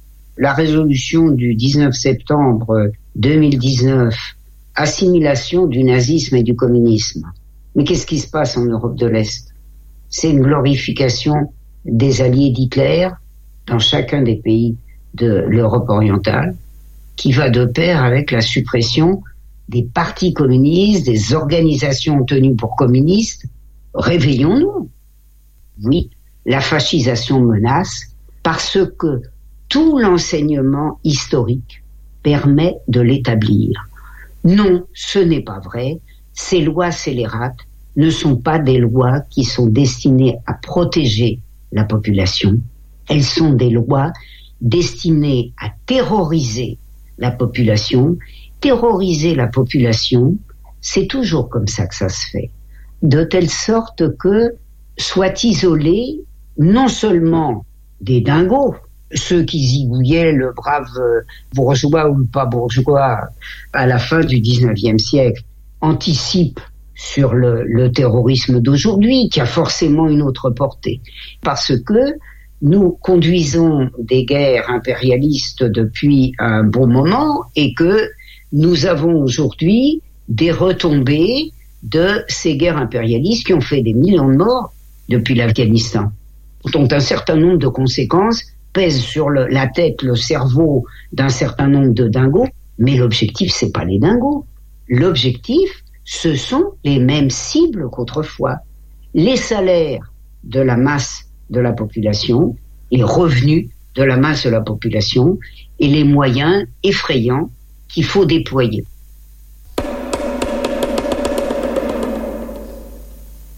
La résolution du dix-neuf septembre deux mille dix-neuf, assimilation du nazisme et du communisme. Mais qu'est-ce qui se passe en Europe de l'Est? C'est une glorification des alliés d'Hitler dans chacun des pays de l'Europe orientale, qui va de pair avec la suppression des partis communistes, des organisations tenues pour communistes. Réveillons-nous. Oui, la fascisation menace parce que tout l'enseignement historique permet de l'établir. Non, ce n'est pas vrai. Ces lois scélérates ne sont pas des lois qui sont destinées à protéger la population. Elles sont des lois destinées à terroriser la population. Terroriser la population, c'est toujours comme ça que ça se fait. De telle sorte que soient isolés non seulement des dingos, ceux qui zigouillaient le brave bourgeois ou le pas bourgeois à la fin du dix-neuvième siècle, anticipent sur le, le terrorisme d'aujourd'hui, qui a forcément une autre portée. Parce que nous conduisons des guerres impérialistes depuis un bon moment et que nous avons aujourd'hui des retombées de ces guerres impérialistes qui ont fait des millions de morts depuis l'Afghanistan, dont un certain nombre de conséquences pèsent sur le, la tête, le cerveau d'un certain nombre de dingos, mais l'objectif, c'est pas les dingos. L'objectif, ce sont les mêmes cibles qu'autrefois. Les salaires de la masse de la population, les revenus de la masse de la population et les moyens effrayants qu'il faut déployer.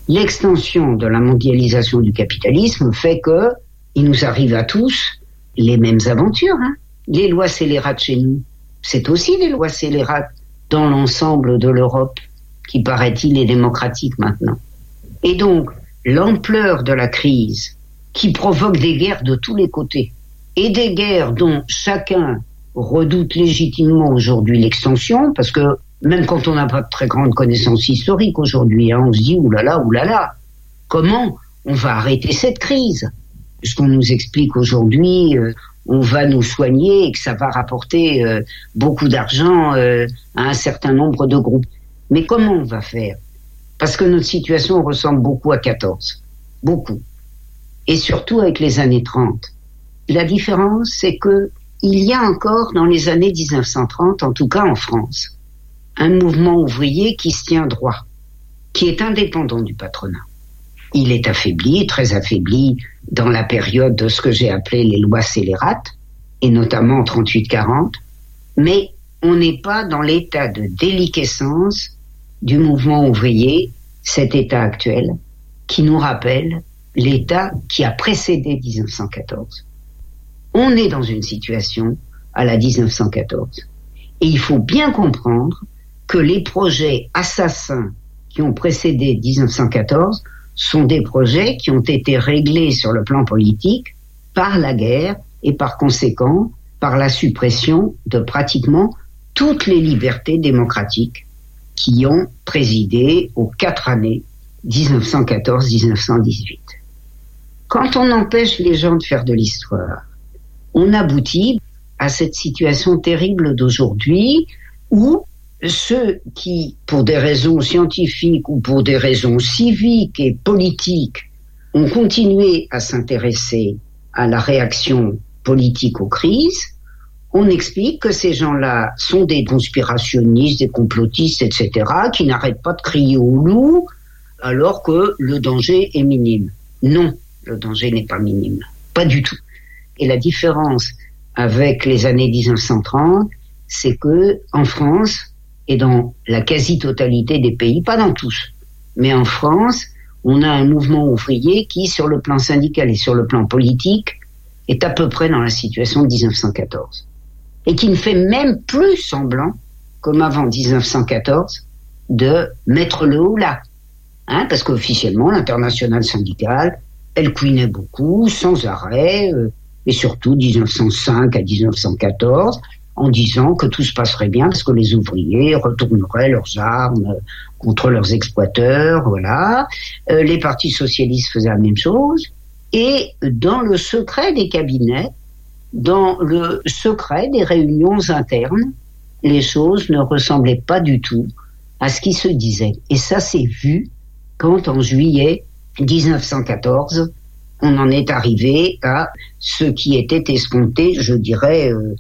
L'extension de la mondialisation du capitalisme fait que il nous arrive à tous les mêmes aventures. Hein. Les lois scélérates chez nous, c'est aussi des lois scélérates dans l'ensemble de l'Europe, qui paraît-il est démocratique maintenant. Et donc, l'ampleur de la crise qui provoque des guerres de tous les côtés, et des guerres dont chacun redoute légitimement aujourd'hui l'extension, parce que même quand on n'a pas de très grande connaissance historique aujourd'hui, hein, on se dit oulala, oulala, comment on va arrêter cette crise? Ce qu'on nous explique aujourd'hui, euh, on va nous soigner et que ça va rapporter euh, beaucoup d'argent euh, à un certain nombre de groupes. Mais comment on va faire? Parce que notre situation ressemble beaucoup à quatorze. Beaucoup. Et surtout avec les années trente. La différence, c'est que il y a encore dans les années dix-neuf cent trente, en tout cas en France, un mouvement ouvrier qui se tient droit, qui est indépendant du patronat. Il est affaibli, très affaibli dans la période de ce que j'ai appelé les lois scélérates, et notamment en trente-huit quarante, mais on n'est pas dans l'état de déliquescence du mouvement ouvrier, cet état actuel, qui nous rappelle l'état qui a précédé dix-neuf cent quatorze. On est dans une situation à la dix-neuf cent quatorze. Et il faut bien comprendre que les projets assassins qui ont précédé dix-neuf cent quatorze sont des projets qui ont été réglés sur le plan politique par la guerre et par conséquent par la suppression de pratiquement toutes les libertés démocratiques qui ont présidé aux quatre années dix-neuf cent quatorze à dix-neuf cent dix-huit. Quand on empêche les gens de faire de l'histoire, on aboutit à cette situation terrible d'aujourd'hui où ceux qui, pour des raisons scientifiques ou pour des raisons civiques et politiques, ont continué à s'intéresser à la réaction politique aux crises, on explique que ces gens-là sont des conspirationnistes, des complotistes, et cetera, qui n'arrêtent pas de crier au loup alors que le danger est minime. Non, le danger n'est pas minime, pas du tout. Et la différence avec les années dix-neuf cent trente, c'est que en France, et dans la quasi-totalité des pays, pas dans tous, mais en France, on a un mouvement ouvrier qui, sur le plan syndical et sur le plan politique, est à peu près dans la situation de dix-neuf cent quatorze. Et qui ne fait même plus semblant, comme avant dix-neuf cent quatorze, de mettre le haut là. Hein, parce qu'officiellement, l'internationale syndicale, elle couinait beaucoup, sans arrêt, euh, et surtout dix-neuf cent cinq à dix-neuf cent quatorze, en disant que tout se passerait bien parce que les ouvriers retourneraient leurs armes contre leurs exploiteurs, voilà. Euh, les partis socialistes faisaient la même chose. Et dans le secret des cabinets, dans le secret des réunions internes, les choses ne ressemblaient pas du tout à ce qui se disait. Et ça s'est vu quand, en juillet dix-neuf cent quatorze, on en est arrivé à ce qui était escompté, je dirais, euh,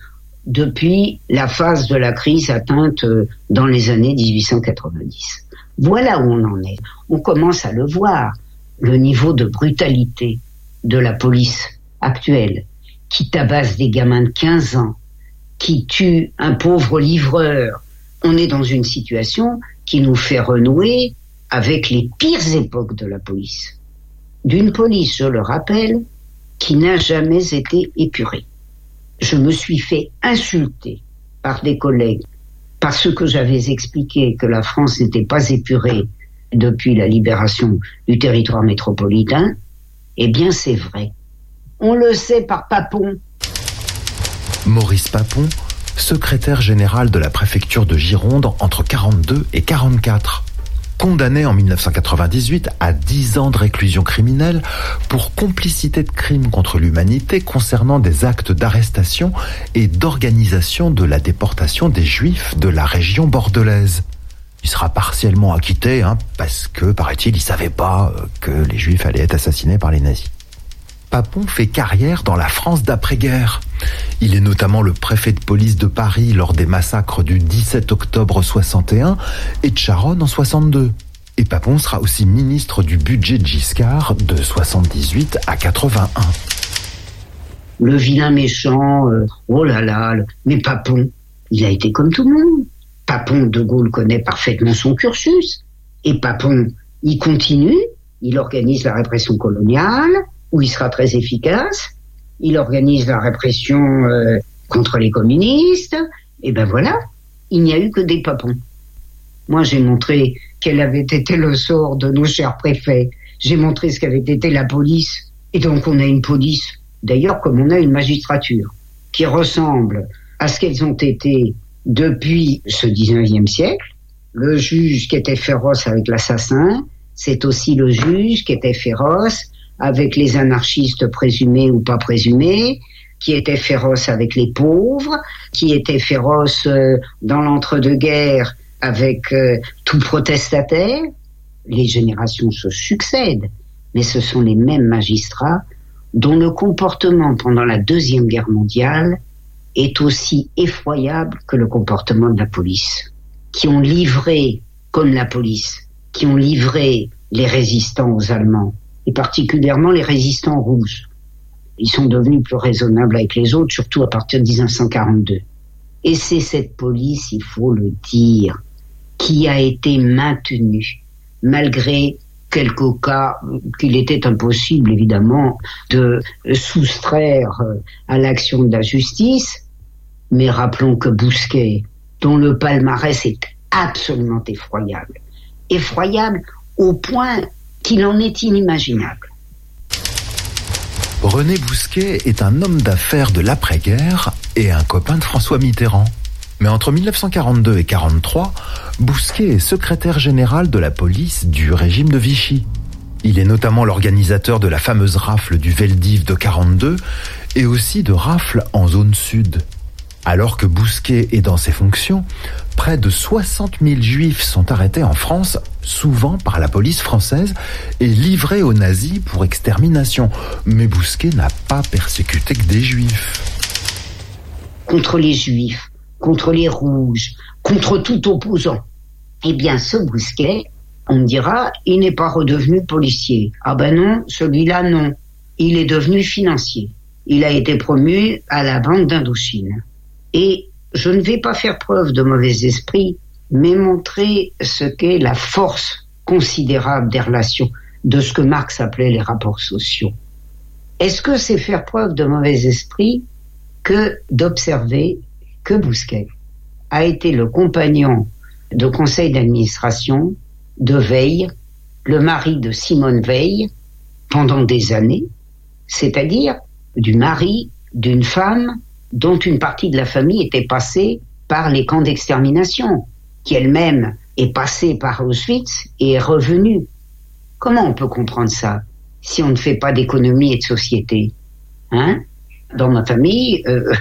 depuis la phase de la crise atteinte euh, dans les années dix-huit cent quatre-vingt-dix. Voilà où on en est. On commence à le voir, le niveau de brutalité de la police actuelle, qui tabasse des gamins de quinze ans, qui tue un pauvre livreur. On est dans une situation qui nous fait renouer avec les pires époques de la police. D'une police, je le rappelle, qui n'a jamais été épurée. Je me suis fait insulter par des collègues parce que j'avais expliqué que la France n'était pas épurée depuis la libération du territoire métropolitain. Eh bien, c'est vrai. On le sait par Papon. Maurice Papon, secrétaire général de la préfecture de Gironde entre quarante-deux et quarante-quatre. Condamné en mille neuf cent quatre-vingt-dix-huit à dix ans de réclusion criminelle pour complicité de crimes contre l'humanité concernant des actes d'arrestation et d'organisation de la déportation des Juifs de la région bordelaise. Il sera partiellement acquitté, hein, parce que, paraît-il, il savait pas que les Juifs allaient être assassinés par les nazis. Papon fait carrière dans la France d'après-guerre. Il est notamment le préfet de police de Paris lors des massacres du dix-sept octobre soixante et un et de Charonne en soixante-deux. Et Papon sera aussi ministre du budget de Giscard de soixante-dix-huit à quatre-vingt-un. Le vilain méchant, euh, oh là là, le... mais Papon, il a été comme tout le monde. Papon, De Gaulle connaît parfaitement son cursus. Et Papon, il continue Il organise la répression coloniale, où il sera très efficace. Il organise la répression euh, contre les communistes. Et ben voilà, il n'y a eu que des papons. Moi, j'ai montré quel avait été le sort de nos chers préfets. J'ai montré ce qu'avait été la police. Et donc, on a une police, d'ailleurs, comme on a une magistrature, qui ressemble à ce qu'elles ont été depuis ce dix-neuvième siècle. Le juge qui était féroce avec l'assassin, c'est aussi le juge qui était féroce avec les anarchistes présumés ou pas présumés, qui était féroce avec les pauvres, qui était féroce euh, dans l'entre-deux-guerres avec euh, tout protestataire. Les générations se succèdent, mais ce sont les mêmes magistrats dont le comportement pendant la Deuxième Guerre mondiale est aussi effroyable que le comportement de la police, qui ont livré, comme la police, qui ont livré les résistants aux Allemands, et particulièrement les résistants rouges. Ils sont devenus plus raisonnables avec les autres, surtout à partir de dix-neuf cent quarante-deux. Et c'est cette police, il faut le dire, qui a été maintenue, malgré quelques cas qu'il était impossible, évidemment, de soustraire à l'action de la justice. Mais rappelons que Bousquet, dont le palmarès est absolument effroyable, effroyable au point qu'il en est inimaginable. René Bousquet est un homme d'affaires de l'après-guerre et un copain de François Mitterrand. Mais entre mille neuf cent quarante-deux et quarante-trois, Bousquet est secrétaire général de la police du régime de Vichy. Il est notamment l'organisateur de la fameuse rafle du Veldiv de quarante-deux et aussi de rafles en zone sud. Alors que Bousquet est dans ses fonctions, près de soixante mille juifs sont arrêtés en France, souvent par la police française, et livrés aux nazis pour extermination. Mais Bousquet n'a pas persécuté que des juifs. Contre les juifs, contre les rouges, contre tout opposant. Eh bien, ce Bousquet, on me dira, il n'est pas redevenu policier. Ah ben non, celui-là non. Il est devenu financier. Il a été promu à la Banque d'Indochine. Et je ne vais pas faire preuve de mauvais esprit, mais montrer ce qu'est la force considérable des relations, de ce que Marx appelait les rapports sociaux. Est-ce que c'est faire preuve de mauvais esprit que d'observer que Bousquet a été le compagnon de conseil d'administration de Veil, le mari de Simone Veil, pendant des années, c'est-à-dire du mari d'une femme dont une partie de la famille était passée par les camps d'extermination, qui elle-même est passée par Auschwitz et est revenue. Comment on peut comprendre ça si on ne fait pas d'économie et de société, hein? Dans ma famille, euh,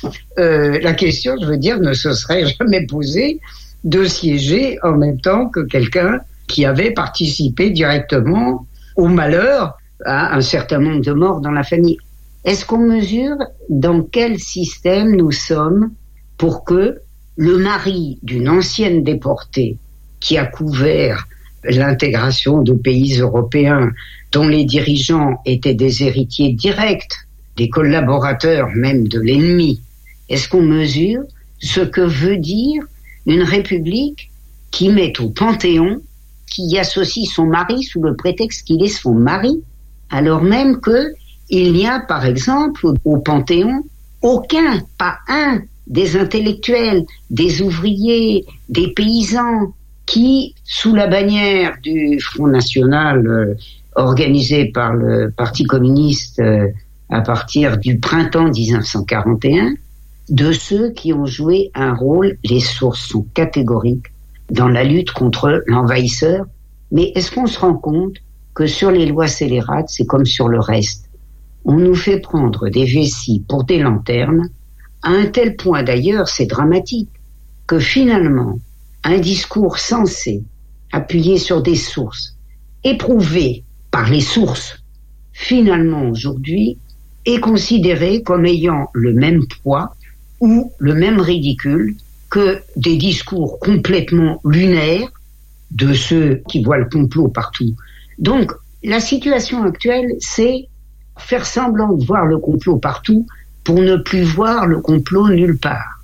euh, la question, je veux dire, ne se serait jamais posée de siéger en même temps que quelqu'un qui avait participé directement au malheur, à un certain nombre de morts dans la famille. Est-ce qu'on mesure dans quel système nous sommes pour que le mari d'une ancienne déportée qui a couvert l'intégration de pays européens dont les dirigeants étaient des héritiers directs, des collaborateurs même de l'ennemi, est-ce qu'on mesure ce que veut dire une république qui met au Panthéon, qui associe son mari sous le prétexte qu'il est son mari, alors même que il n'y a, par exemple, au Panthéon, aucun, pas un, des intellectuels, des ouvriers, des paysans qui, sous la bannière du Front National euh, organisé par le Parti communiste euh, à partir du printemps dix-neuf cent quarante et un, de ceux qui ont joué un rôle, les sources sont catégoriques, dans la lutte contre l'envahisseur. Mais est-ce qu'on se rend compte que sur les lois scélérates, c'est comme sur le reste? On nous fait prendre des vessies pour des lanternes, à un tel point d'ailleurs, c'est dramatique, que finalement, un discours sensé, appuyé sur des sources, éprouvé par les sources, finalement aujourd'hui, est considéré comme ayant le même poids ou le même ridicule que des discours complètement lunaires de ceux qui voient le complot partout. Donc, la situation actuelle, c'est faire semblant de voir le complot partout pour ne plus voir le complot nulle part.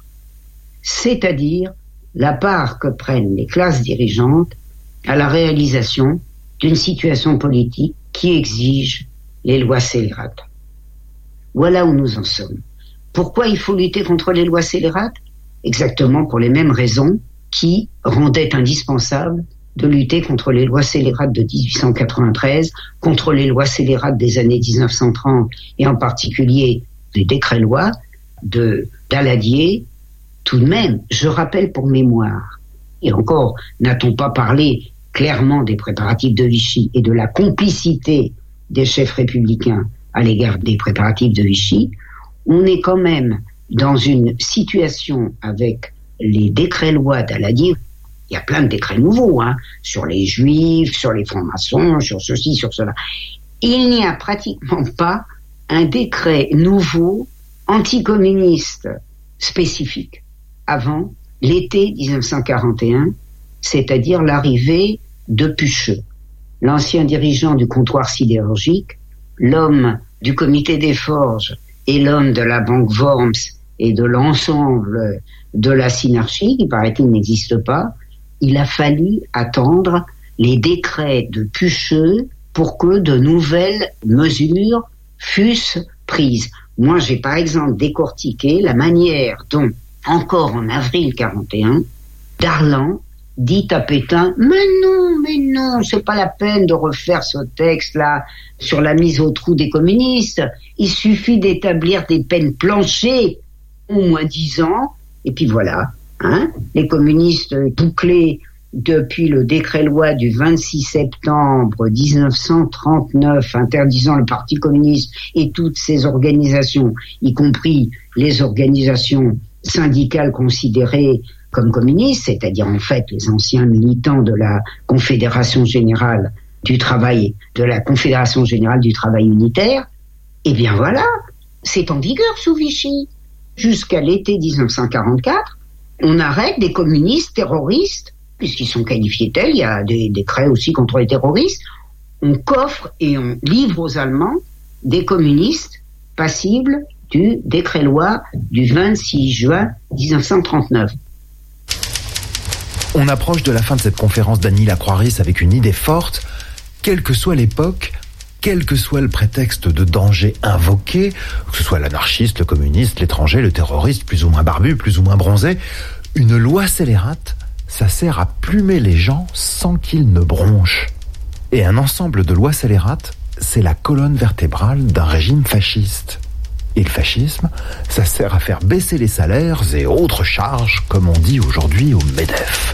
C'est-à-dire la part que prennent les classes dirigeantes à la réalisation d'une situation politique qui exige les lois scélérates. Voilà où nous en sommes. Pourquoi il faut lutter contre les lois scélérates ? Exactement pour les mêmes raisons qui rendaient indispensable de lutter contre les lois scélérates de dix-huit cent quatre-vingt-treize, contre les lois scélérates des années dix-neuf cent trente, et en particulier les décrets-lois de Daladier. Tout de même, je rappelle pour mémoire, et encore, n'a-t-on pas parlé clairement des préparatifs de Vichy et de la complicité des chefs républicains à l'égard des préparatifs de Vichy, on est quand même dans une situation avec les décrets-lois Daladier. Il y a plein de décrets nouveaux, hein, sur les juifs, sur les francs-maçons, sur ceci, sur cela. Il n'y a pratiquement pas un décret nouveau anticommuniste spécifique avant l'été dix-neuf cent quarante et un, c'est-à-dire l'arrivée de Pucheux, l'ancien dirigeant du comptoir sidérurgique, l'homme du comité des forges et l'homme de la banque Worms et de l'ensemble de la synarchie, qui paraît-il n'existe pas. Il a fallu attendre les décrets de Pucheux pour que de nouvelles mesures fussent prises. Moi, j'ai par exemple décortiqué la manière dont, encore en avril quarante et un, Darlan dit à Pétain « Mais non, mais non, c'est pas la peine de refaire ce texte-là sur la mise au trou des communistes. Il suffit d'établir des peines planchées, au moins dix ans, et puis voilà. Hein, les communistes bouclés depuis le décret-loi du vingt-six septembre dix-neuf cent trente-neuf interdisant le Parti communiste et toutes ses organisations, y compris les organisations syndicales considérées comme communistes, c'est-à-dire en fait les anciens militants de la Confédération générale du travail, de la Confédération générale du travail unitaire, eh bien voilà, c'est en vigueur sous Vichy. Jusqu'à l'été dix-neuf cent quarante-quatre, on arrête des communistes terroristes, puisqu'ils sont qualifiés tels, il y a des décrets aussi contre les terroristes, on coffre et on livre aux Allemands des communistes passibles du décret-loi du vingt-six juin dix-neuf cent trente-neuf. On approche de la fin de cette conférence d'Annie Lacroix-Ris avec une idée forte, quelle que soit l'époque, quel que soit le prétexte de danger invoqué, que ce soit l'anarchiste, le communiste, l'étranger, le terroriste, plus ou moins barbu, plus ou moins bronzé, une loi scélérate, ça sert à plumer les gens sans qu'ils ne bronchent. Et un ensemble de lois scélérates, c'est la colonne vertébrale d'un régime fasciste. Et le fascisme, ça sert à faire baisser les salaires et autres charges, comme on dit aujourd'hui au MEDEF.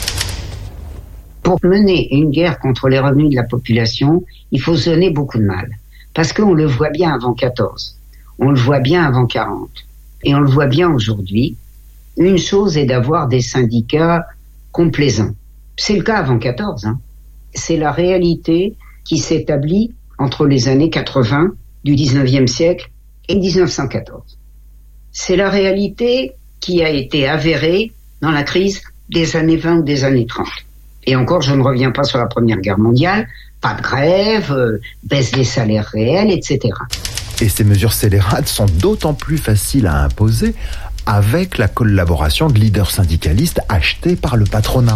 Pour mener une guerre contre les revenus de la population, il faut se donner beaucoup de mal. Parce qu'on le voit bien avant quatorze, on le voit bien avant quarante, et on le voit bien aujourd'hui. Une chose est d'avoir des syndicats complaisants. C'est le cas avant quatorze. Hein. C'est la réalité qui s'établit entre les années quatre-vingts du dix-neuvième siècle et dix-neuf cent quatorze. C'est la réalité qui a été avérée dans la crise des années vingt ou des années trente. Et encore, je ne reviens pas sur la Première Guerre mondiale, pas de grève, euh, baisse des salaires réels, et cetera. Et ces mesures scélérates sont d'autant plus faciles à imposer avec la collaboration de leaders syndicalistes achetés par le patronat.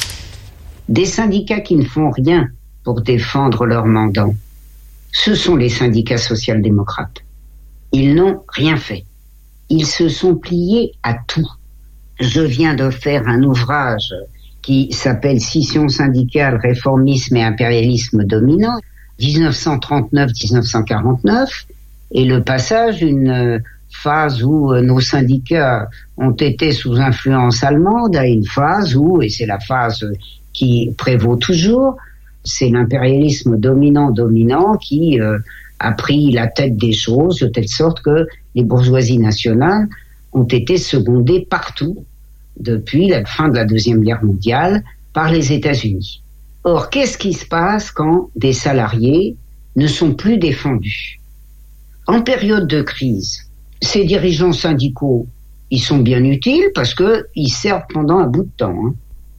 Des syndicats qui ne font rien pour défendre leurs mandants, ce sont les syndicats social-démocrates. Ils n'ont rien fait. Ils se sont pliés à tout. Je viens de faire un ouvrage qui s'appelle « Scission syndicale, réformisme et impérialisme dominant » dix-neuf cent trente-neuf à dix-neuf cent quarante-neuf, et le passage d'une phase où nos syndicats ont été sous influence allemande à une phase où, et c'est la phase qui prévaut toujours, c'est l'impérialisme dominant-dominant qui euh, a pris la tête des choses de telle sorte que les bourgeoisies nationales ont été secondées partout depuis la fin de la Deuxième Guerre mondiale par les États-Unis. Or, qu'est-ce qui se passe quand des salariés ne sont plus défendus ? En période de crise, ces dirigeants syndicaux, ils sont bien utiles parce qu'ils servent pendant un bout de temps. Hein.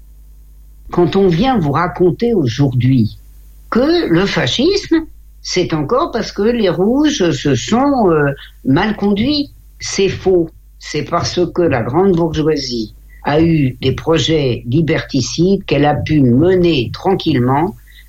Quand on vient vous raconter aujourd'hui que le fascisme, c'est encore parce que les rouges se sont euh, mal conduits, c'est faux. C'est parce que la grande bourgeoisie a eu des projets liberticides qu'elle a pu mener tranquillement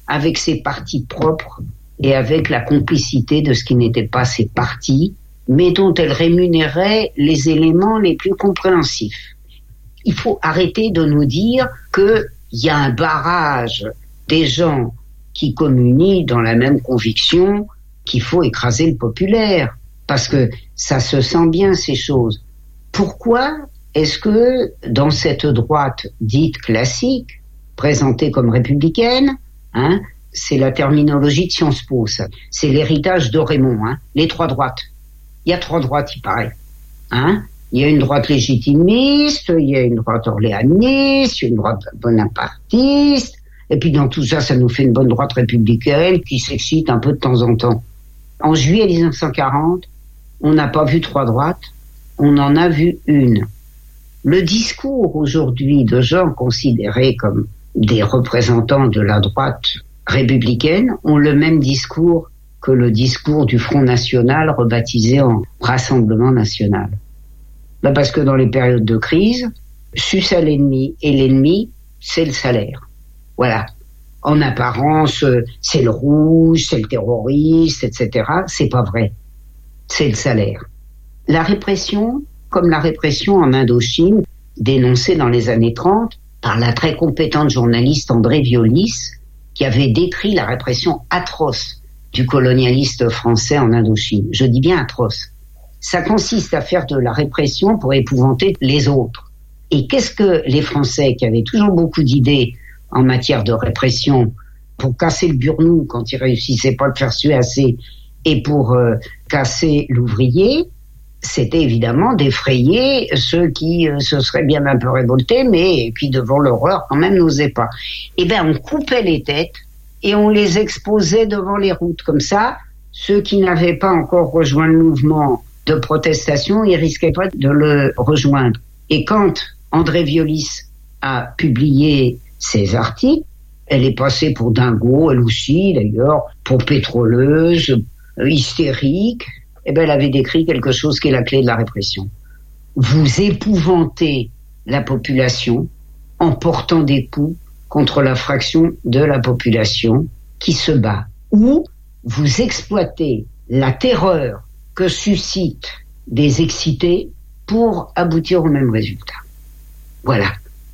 avec ses partis propres et avec la complicité de ce qui n'était pas ses partis, mais dont elle rémunérait les éléments les plus compréhensifs. Il faut arrêter de nous dire qu'il y a un barrage des gens qui communient dans la même conviction qu'il faut écraser le populaire, parce que ça se sent bien ces choses. Pourquoi est-ce que dans cette droite dite classique, présentée comme républicaine, hein, c'est la terminologie de Sciences Po, ça. C'est l'héritage de Raymond, hein, les trois droites. Il y a trois droites, il paraît. Hein, il y a une droite légitimiste, il y a une droite orléaniste, une droite bonapartiste, et puis dans tout ça, ça nous fait une bonne droite républicaine qui s'excite un peu de temps en temps. En juillet dix-neuf cent quarante, on n'a pas vu trois droites, on en a vu une. Le discours aujourd'hui de gens considérés comme des représentants de la droite républicaine ont le même discours que le discours du Front National rebaptisé en Rassemblement National. Ben parce que dans les périodes de crise, suce à l'ennemi, et l'ennemi, c'est le salaire. Voilà. En apparence, c'est le rouge, c'est le terroriste, et cetera. C'est pas vrai. C'est le salaire. La répression, comme la répression en Indochine, dénoncée dans les années trente par la très compétente journaliste André Violis, qui avait décrit la répression atroce du colonialiste français en Indochine. Je dis bien atroce. Ça consiste à faire de la répression pour épouvanter les autres. Et qu'est-ce que les Français, qui avaient toujours beaucoup d'idées en matière de répression, pour casser le burnou quand ils réussissaient pas à le faire suer assez, et pour euh, casser l'ouvrier, c'était évidemment d'effrayer ceux qui euh, se seraient bien un peu révoltés, mais qui devant l'horreur quand même n'osaient pas. Eh bien, on coupait les têtes et on les exposait devant les routes. Comme ça, ceux qui n'avaient pas encore rejoint le mouvement de protestation, ils risquaient pas de le rejoindre. Et quand André Violis a publié ses articles, elle est passée pour dingo, elle aussi d'ailleurs, pour pétroleuse, euh, hystérique. Eh ben, elle avait décrit quelque chose qui est la clé de la répression. Vous épouvantez la population en portant des coups contre la fraction de la population qui se bat. Ou vous exploitez la terreur que suscitent des excités pour aboutir au même résultat. Voilà.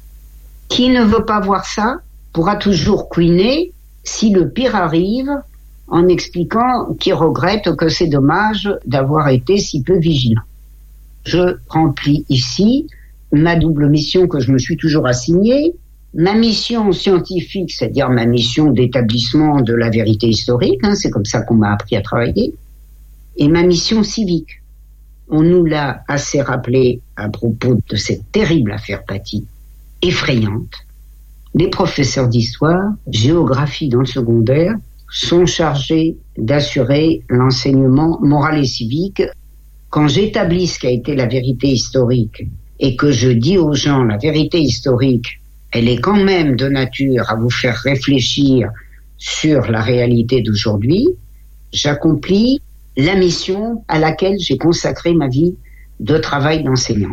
Qui ne veut pas voir ça pourra toujours couiner si le pire arrive, en expliquant qu'il regrette que c'est dommage d'avoir été si peu vigilant. Je remplis ici ma double mission que je me suis toujours assignée, ma mission scientifique, c'est-à-dire ma mission d'établissement de la vérité historique, hein, c'est comme ça qu'on m'a appris à travailler, et ma mission civique. On nous l'a assez rappelé à propos de cette terrible affaire Paty, effrayante. Les professeurs d'histoire, géographie dans le secondaire, sont chargés d'assurer l'enseignement moral et civique. Quand j'établis ce qu'a été la vérité historique et que je dis aux gens la vérité historique, elle est quand même de nature à vous faire réfléchir sur la réalité d'aujourd'hui, j'accomplis la mission à laquelle j'ai consacré ma vie de travail d'enseignante.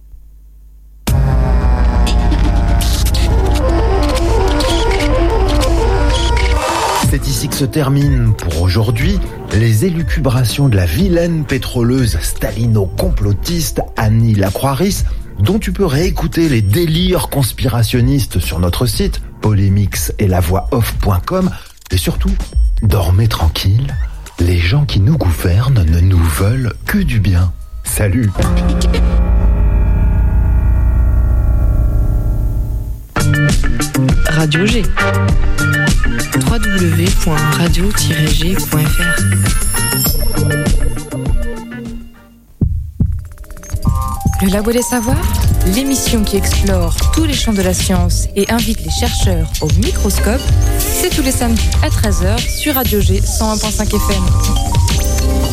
C'est ici que se terminent pour aujourd'hui les élucubrations de la vilaine pétroleuse stalino-complotiste Annie Lacroix-Ris, dont tu peux réécouter les délires conspirationnistes sur notre site polémix et la voix off point com. Et surtout, dormez tranquille, les gens qui nous gouvernent ne nous veulent que du bien. Salut. Radio G. w w w point radio tiret g point f r. Le Labo des Savoirs, l'émission qui explore tous les champs de la science et invite les chercheurs au microscope, c'est tous les samedis à treize heures sur Radio G cent un virgule cinq F M.